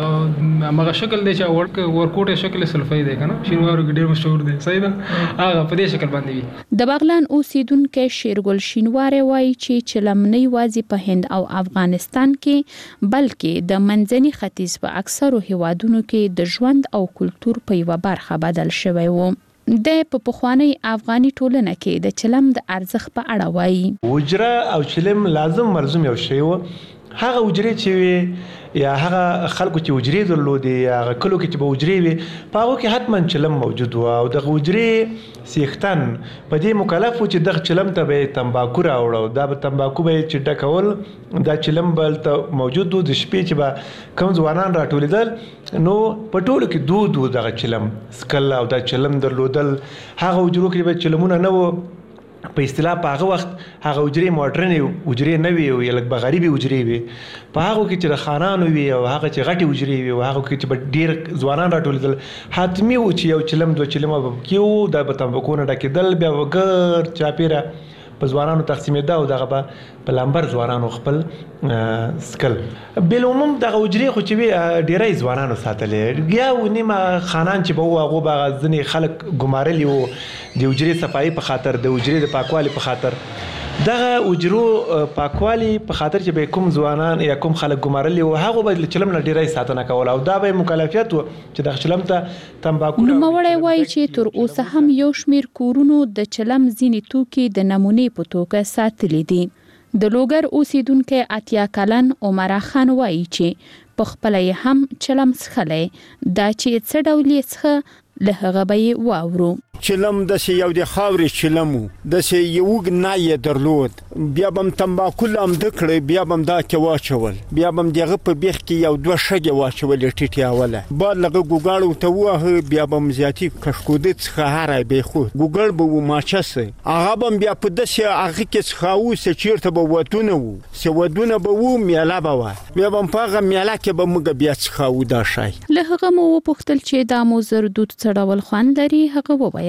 هغه شکل دی چې ورکوټه شکل سلفای دی کنه شینوارو ډیر مشهور دی صحیح ده هغه په دې شکل باندې وي. د بغلان اوسیدونکو شیرګل شینواره وایي چې چلم نه یوازې په هند او افغانستان کې بلکې د منځني ختیځ په اکثرو هیوادونو کې د ژوند او کلچر په یوه برخه بدل شوی و. د په پخوانی افغاني ټولنه کې د چلم د ارزښت په اړه وایي. حجره او چلم لازم مرزوم یو شی و. هغه حجرې چې یا هغه خلکو چې حجرې درلودي یا هغه کلو کې چې به حجرې وي په هغو کې حتما چلم موجود و او دغه حجرې څښتن په دې مکلف و چې دغه چلم ته به تمباکو راوړو دا به تمباکو به چې ډکول دا چلم به هلته موجود و د شپې چې به کوم ځوانان راټولېدل نو په ټولو کې دود و دغه چلم سکل او دا چلم درلودل هغه حجرو کې به چلمونه نه و په اصطلاح په هغه وخت هغه حجرې موډرن حجرې نه وي او یا لږ به غریبي حجرې وي په هغو کې چې د خانانو وي او هغه چې غټې حجرې وي او هغو کې چې به ډېر ځوانان راټولېدل حتمي و چې یو چلم دوه چلمه به پکې و دا به تمباکو نه ډکېدل بیا به ګرد چاپېره په ځوانانو تقسیمېده او دغه به په لمبر ځوانانو خپل سکل بالعموم دغه حجرې خو چې وي ډېری ځوانانو ساتلې یا و نیمه خانان چې به وو هغو به هغه ځینې خلک ګمارلي وو د حجرې صفایي په خاطر د حجرې د پاکوالي په خاطر دغه حجرو پاکوالي په خاطر چې به کوم ځوانان یا کوم خلک ګمارلي وو هغو به له چلم نه ډېری ساتنه کوله او دا به مکلفیت و چې دغه چلم ته تمباکو نوموړی وایي چې تر اوسه هم یو شمېر کورونو د چلم ځینې توکي د نمونې په توګه ساتلي دي. د لوګر اوسیدونکو اتیا کلن عمر خان وایي چې په خپل هم چلم څخلې دا چې څه ډول یې څخه له هغه به واورو. چلم د سی یو د خاوري چلمو د سی یو غنای درلود بیا بم تمباکو لام دکړې بیا بم دا کې واچول بیا بم دغه په بیخ کې یو دوه شګه واچول ټیټی اوله بعد لغه ګوګاړو ته واه بیا بم زیاتی کشکودت خهاره به خو ګوګل به ماچسه هغه بم بیا په دسه هغه کې خاو سچیرته به ودونه وو سی ودونه به وو میاله به بیا بم پاغه میاله کې به موږ بیا خاو دا شای له هغه مو پختل چې د موزر دود څړول خوان لري هغه وویل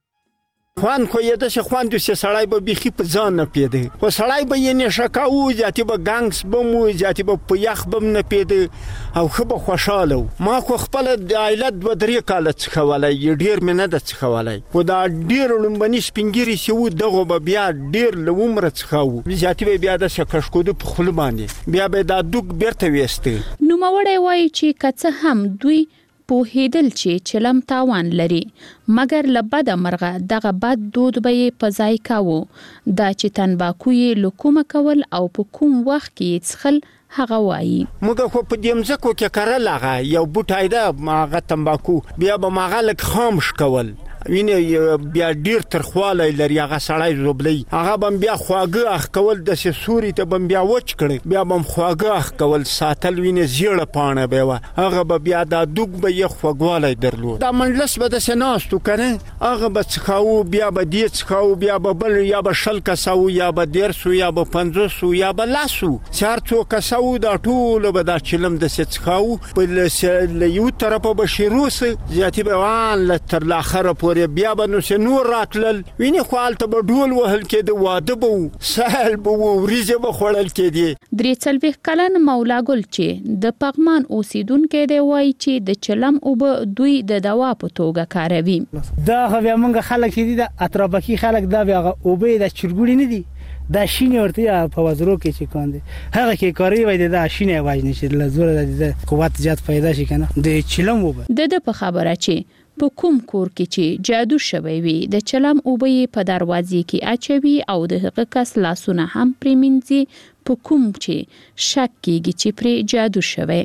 خوان خو یې د خوان د سړای به بيخي په ځان نه پیده خو سړای به یې نشکاو ځاتې به ګانګس بمو ځاتې به په یخ بم نه پیده او خو به خوشاله ما خو خپل د عائلت به درې کال څخولای ډیر مې نه د څخولای خو دا ډیر لومبني سپینګری شو دغه به بیا ډیر لومره څخاو ځاتې به بیا د شکشکود په خپل باندې بیا به دا دوک بیرته وېسته نو موړی وای چې کڅ هم دوی په هیدل چې چلم تاوان لري مګر لبد مرغه دغه بد دود به په ځای کاوه دا چې تنباکو یې لکومه کول او په کوم وخت کې څخل هغه وایي موږ خو په دې مزکو کې کارل هغه یو بوټای دا ماغه تنباکو بیا به ماغه لک خامش کول وینه بیا ډیر ترخواله لري هغه سړی زوبلی هغه بم بیا خواګه اخ کول د سوري ته بم بیا وچ کړي بیا بم خواګه اخ کول ساتل وینه زیړه پانه به هغه بیا د دوګ به یې خواګواله درلود دا منلس به د سناستو کنه هغه به څخاو بیا به دې څخاو بیا به بل یا به شل کساو یا به درسو یا به 500 یا به لاسو چار څو کساو دا ټول به دا چلم د څخاو په یو طرف به شروس ځاتې به وان تر اخره بیا به نو نور راتلل ویني خپل ته ډول وهل کې د واده بو سهل بو وريزه بخړل کې دي درې څلوي کلن مولا ګل چې د پغمان اوسیدونکو دی وای چې د چلم او دوی د دوا په توګه کاروي دا خو موږ خلک دي د اترابکی خلک دا او به د چرګوړي نه دي دا شینه ورته په وزرو کې چې کاندي هغه کې کاری وای دا شینه واجنه چې لزور د قوت زیات پیدا شي کنه د چلم وب د په خبره چې په کوم کور کې چې جادو شوی وي د چلم اوبې په دروازې کې اچوي او د هغه کس لاسونه هم پریمنځي په کوم چې شک کېږي چې پرې جادو شوی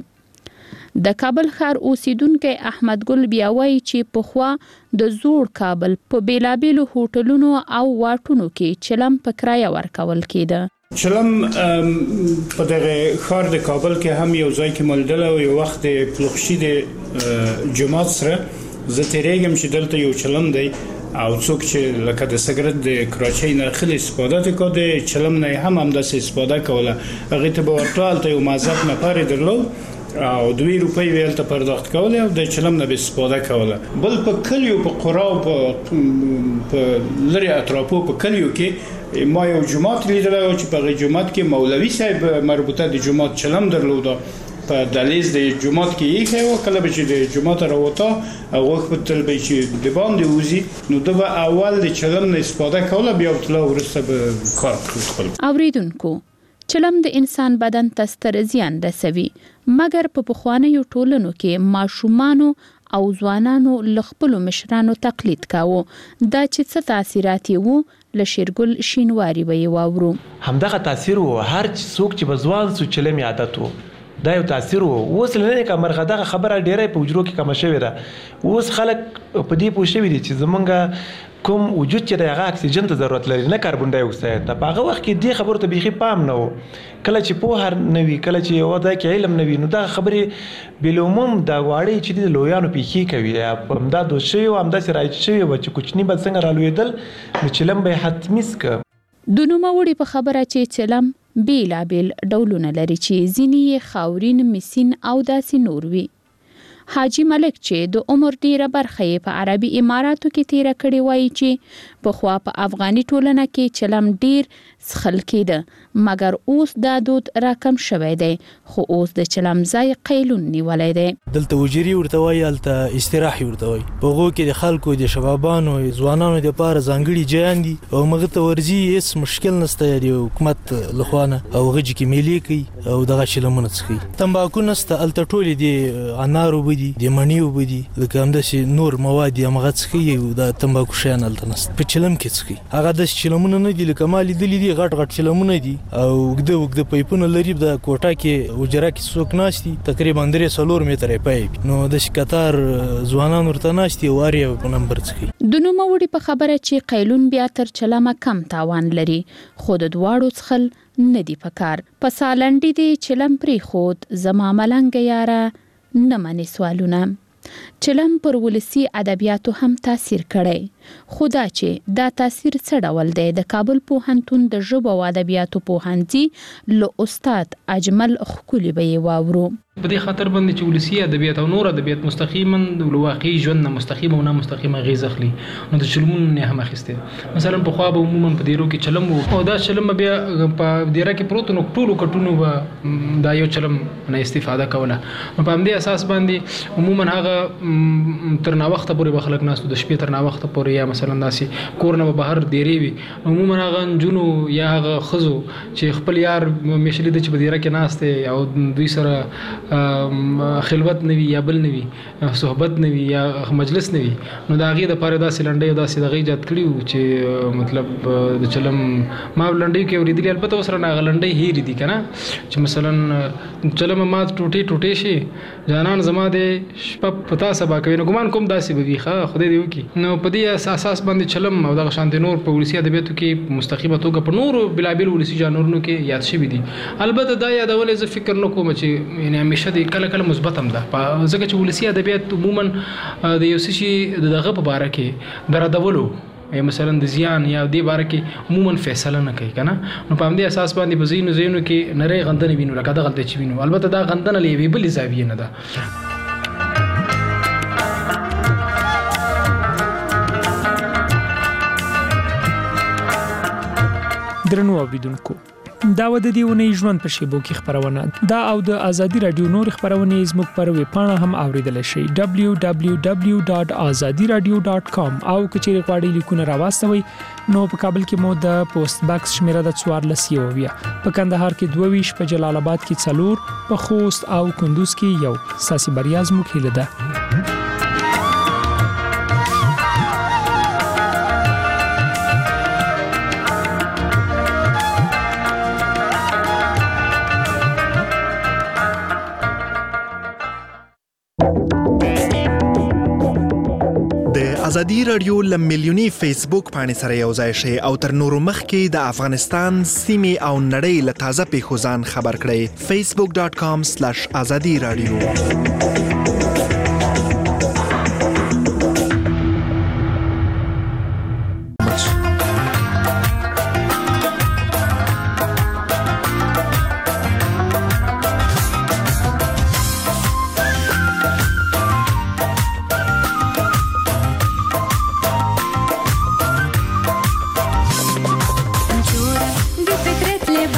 د کابل ښار اوسیدونکو احمد ګل بیا وایي چې په خوا د زوړ کابل په بیلابیلو هوټلونو او واټونو کې چلم په کرایه ورکول کېده چلم په دغه ښار د کابل کې هم یو ځای کې ملدل او یو وخت د پلوخشي د جماعت سره زه تیریږم چې دلته یو چلم دی او څوک چې لکه د سګرټ د کراچۍ نه خلی استفاده کوي چلم نه هم داسې استفاده کوله هغه ته به ورټال ته یو مازک نه پاره درلو او 2 روپۍ ویل ته پرداخت کوله او د چلم نه به استفاده کوله بل په کلیو په قراو په لري اطرافو په کلیو کې ما یو جماعت لیدل چې په جماعت کې مولوي صاحب مربوطه د جماعت چلم درلوده په دلیز د جماعت کې یې و کله چې د جماعت راوته او وخت تل به چې د باندې وزي نو د اول د چلم نه استفاده کوله بیا تل ورسته به کار کوي اوریدونکو چلم د انسان بدن ته ستر زیان رسوي مګر په پخوانیو ټولنو کې ماشومانو او ځوانانو لخپلو مشرانو تقلید کاوه دا چې څه تاثیرات وو لشیرګل شینواری وی واورو همدغه تاثیر وو هر څوک چې بزوان سو چلم عادت وو دا یو تاثیر وو اوس لنه کمرغه دغه خبره ډیره په وجرو کې کم شوې ده اوس خلک په دې پوه شوي دي چې زمونږ کوم وجود چې دغه اکسیجن ته ضرورت لري نه کاربن ډای اکساید ته په هغه وخت کې دې خبرو ته بيخي پام نه وو کله چې په هر نوي کله چې یو د علم نوي نو دا خبرې بلومم دا واړی چې د لویانو پیخي کوي په امداد شوی او امداد راځي شوی و چې کوچنی بل څنګه رالویدل نو چلم به حتمی سک د نوموړي په خبره چې چلم بیلابیل ډولونه لري چې ځینې خاورین مسین او داسې نور وي حاجی ملک چې د عمر ډیره برخه په عربي اماراتو کې تیر کړي وایي چې په خوا په افغاني ټولنه کې چلم ډیر څخل کېده مګر اوس دا دود راکم شوی دی خو اوس د چلم ځای قیلون نیولای دی دلته وجری ورته وایي الته استراحي ورته وایي په غو کې د خلکو د شبابانو ځوانانو د پاره ځانګړي جیان دي او مغه ته ورزي هیڅ مشکل نشته دی حکومت لخوانه او غږی کې ملي کوي او دغه چلمونه څخي تمباکو نشته الته ټولې دي انارو بدی د منیو بدی لکه هم د نور مواد یې مغه څخي د تمباکو شیان الته نشته په چلم کې څخي هغه د چلمونه نه دي لکه مالي دلی دي غټ چلمونه دي او وګد پایپونه لري د کوټه کې وجره کې څوک ناشتي تقریبا 3 متره پایپ نو د شکتار ځوانان ورته ناشتي واري په نمبر څخه د نوموړي په خبره چې قیلون بیا تر چلمه کم تاوان لري خو د دواړو څخل ندی پکار په سالنډي دی چلم پری خود زما ملنګ یاره نه منې سوالونه چلم پر ولسی ادبیاتو هم تاثیر کړي خدا چې دا تاثیر څه ډول دی د کابل پوهنتون د ژبو او ادبیاتو پوهنځي له استاد اجمل خکولی به واورو په دې خاطر باندې چې ولسی ادبیات او نور ادبیات مستقیما د واقعي ژوند نه مستقیم او نه مستقیمه غیز اخلي نو د چلمونو نه هم اخیسته مثلا په خو به عموما په دیرو کې چلم او دا چلم بیا په دیره کې پروت نو ټولو کټونو به دا یو چلم نه استفاده کوله نو په همدې اساس باندې عموما هغه تر نا وخت پورې بخلک ناس د شپې تر نا وخت پورې یا مثلا داسي کور نه بهر دیری وي عموما هغه جنو یا هغه خزو چې خپل یار مشلي د چې په دیره کې ناشته او دوی سره خلوت نوي یا بل نوي صحبت نوي یا مجلس نوي نو دا غي د پاره دا سلنډي او دا سي دغه ایجاد کړیو چې مطلب د چلم ما لنډي کې ورېدل البته وسره نه غلنډي هېری دي کنه چې مثلا چلم ما ټوټي شي جانان زما د شپ پتا سبا کوي نو ګمان کوم داسي به وي خدای دی وکي نو په دې اساس باندې چلم او د شانت نور په ولسی ادبیاتو کې مستقیمه توګه په نور بلابل ولسی جانورونو کې یاد شوی دي البته دا یادول ز فکر نه کوم چې یعنی همیشه د کله مثبت هم ده ځکه چې ولسی ادبیات عموما د یو شي دغه په باره کې درادولو مثلا د زیان یا د باره کې عموما فیصله نه کوي کنه نو په همدې اساس باندې بزینو زینو کې نری غندنه وینو لکه دا غلطه چي وینو البته دا غندنه لوي بل زاویه نه ده درنو اوریدونکو دا و د دیونې ژوند په شیبو کې خبرونه دا او د ازادي رادیو نور خبرونه زموږ پر ویب پاڼه هم اوریدل شي www.azadiradio.com او کچېری غواړئ لیکونه راوستوي نو په کابل کې مو د پوسټ باکس شمیره د 14 په کندهار کې 22 په جلال آباد کې 4 په خوست او کندوز کې 1 ساسي بریا زموږ هیله ده ازادي رادیو لملیونی فیسبوک باندې سره یو ځای شي او تر نورو مخکې د افغانستان سیمې او نړۍ له تازه پیښو ځان خبر کړئ facebook.com/azadiradio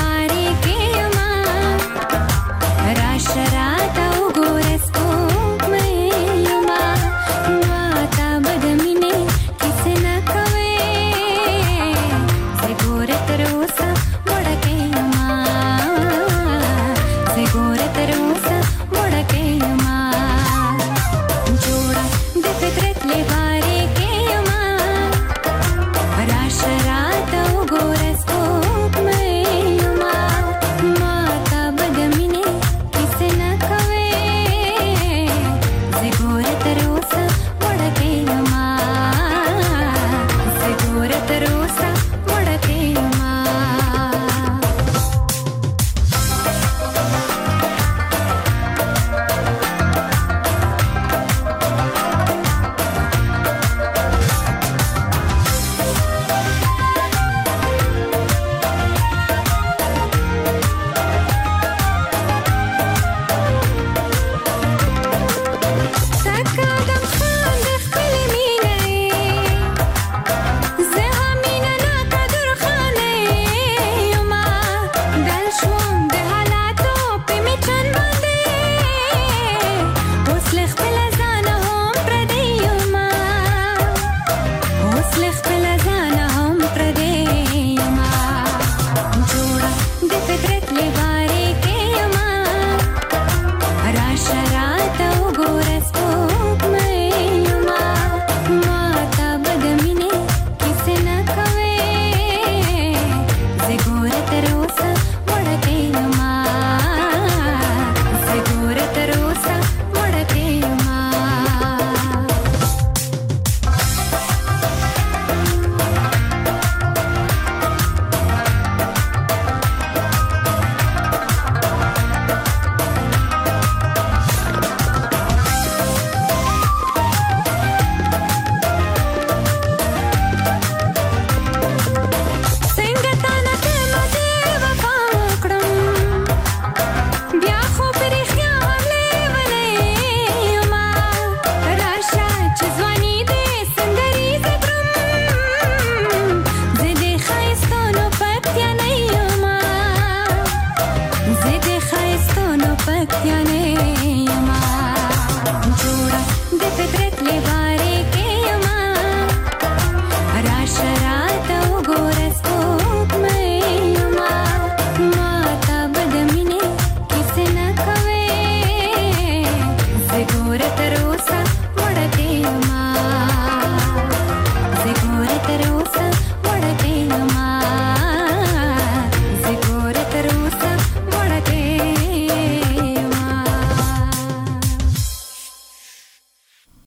रात فطرت لباس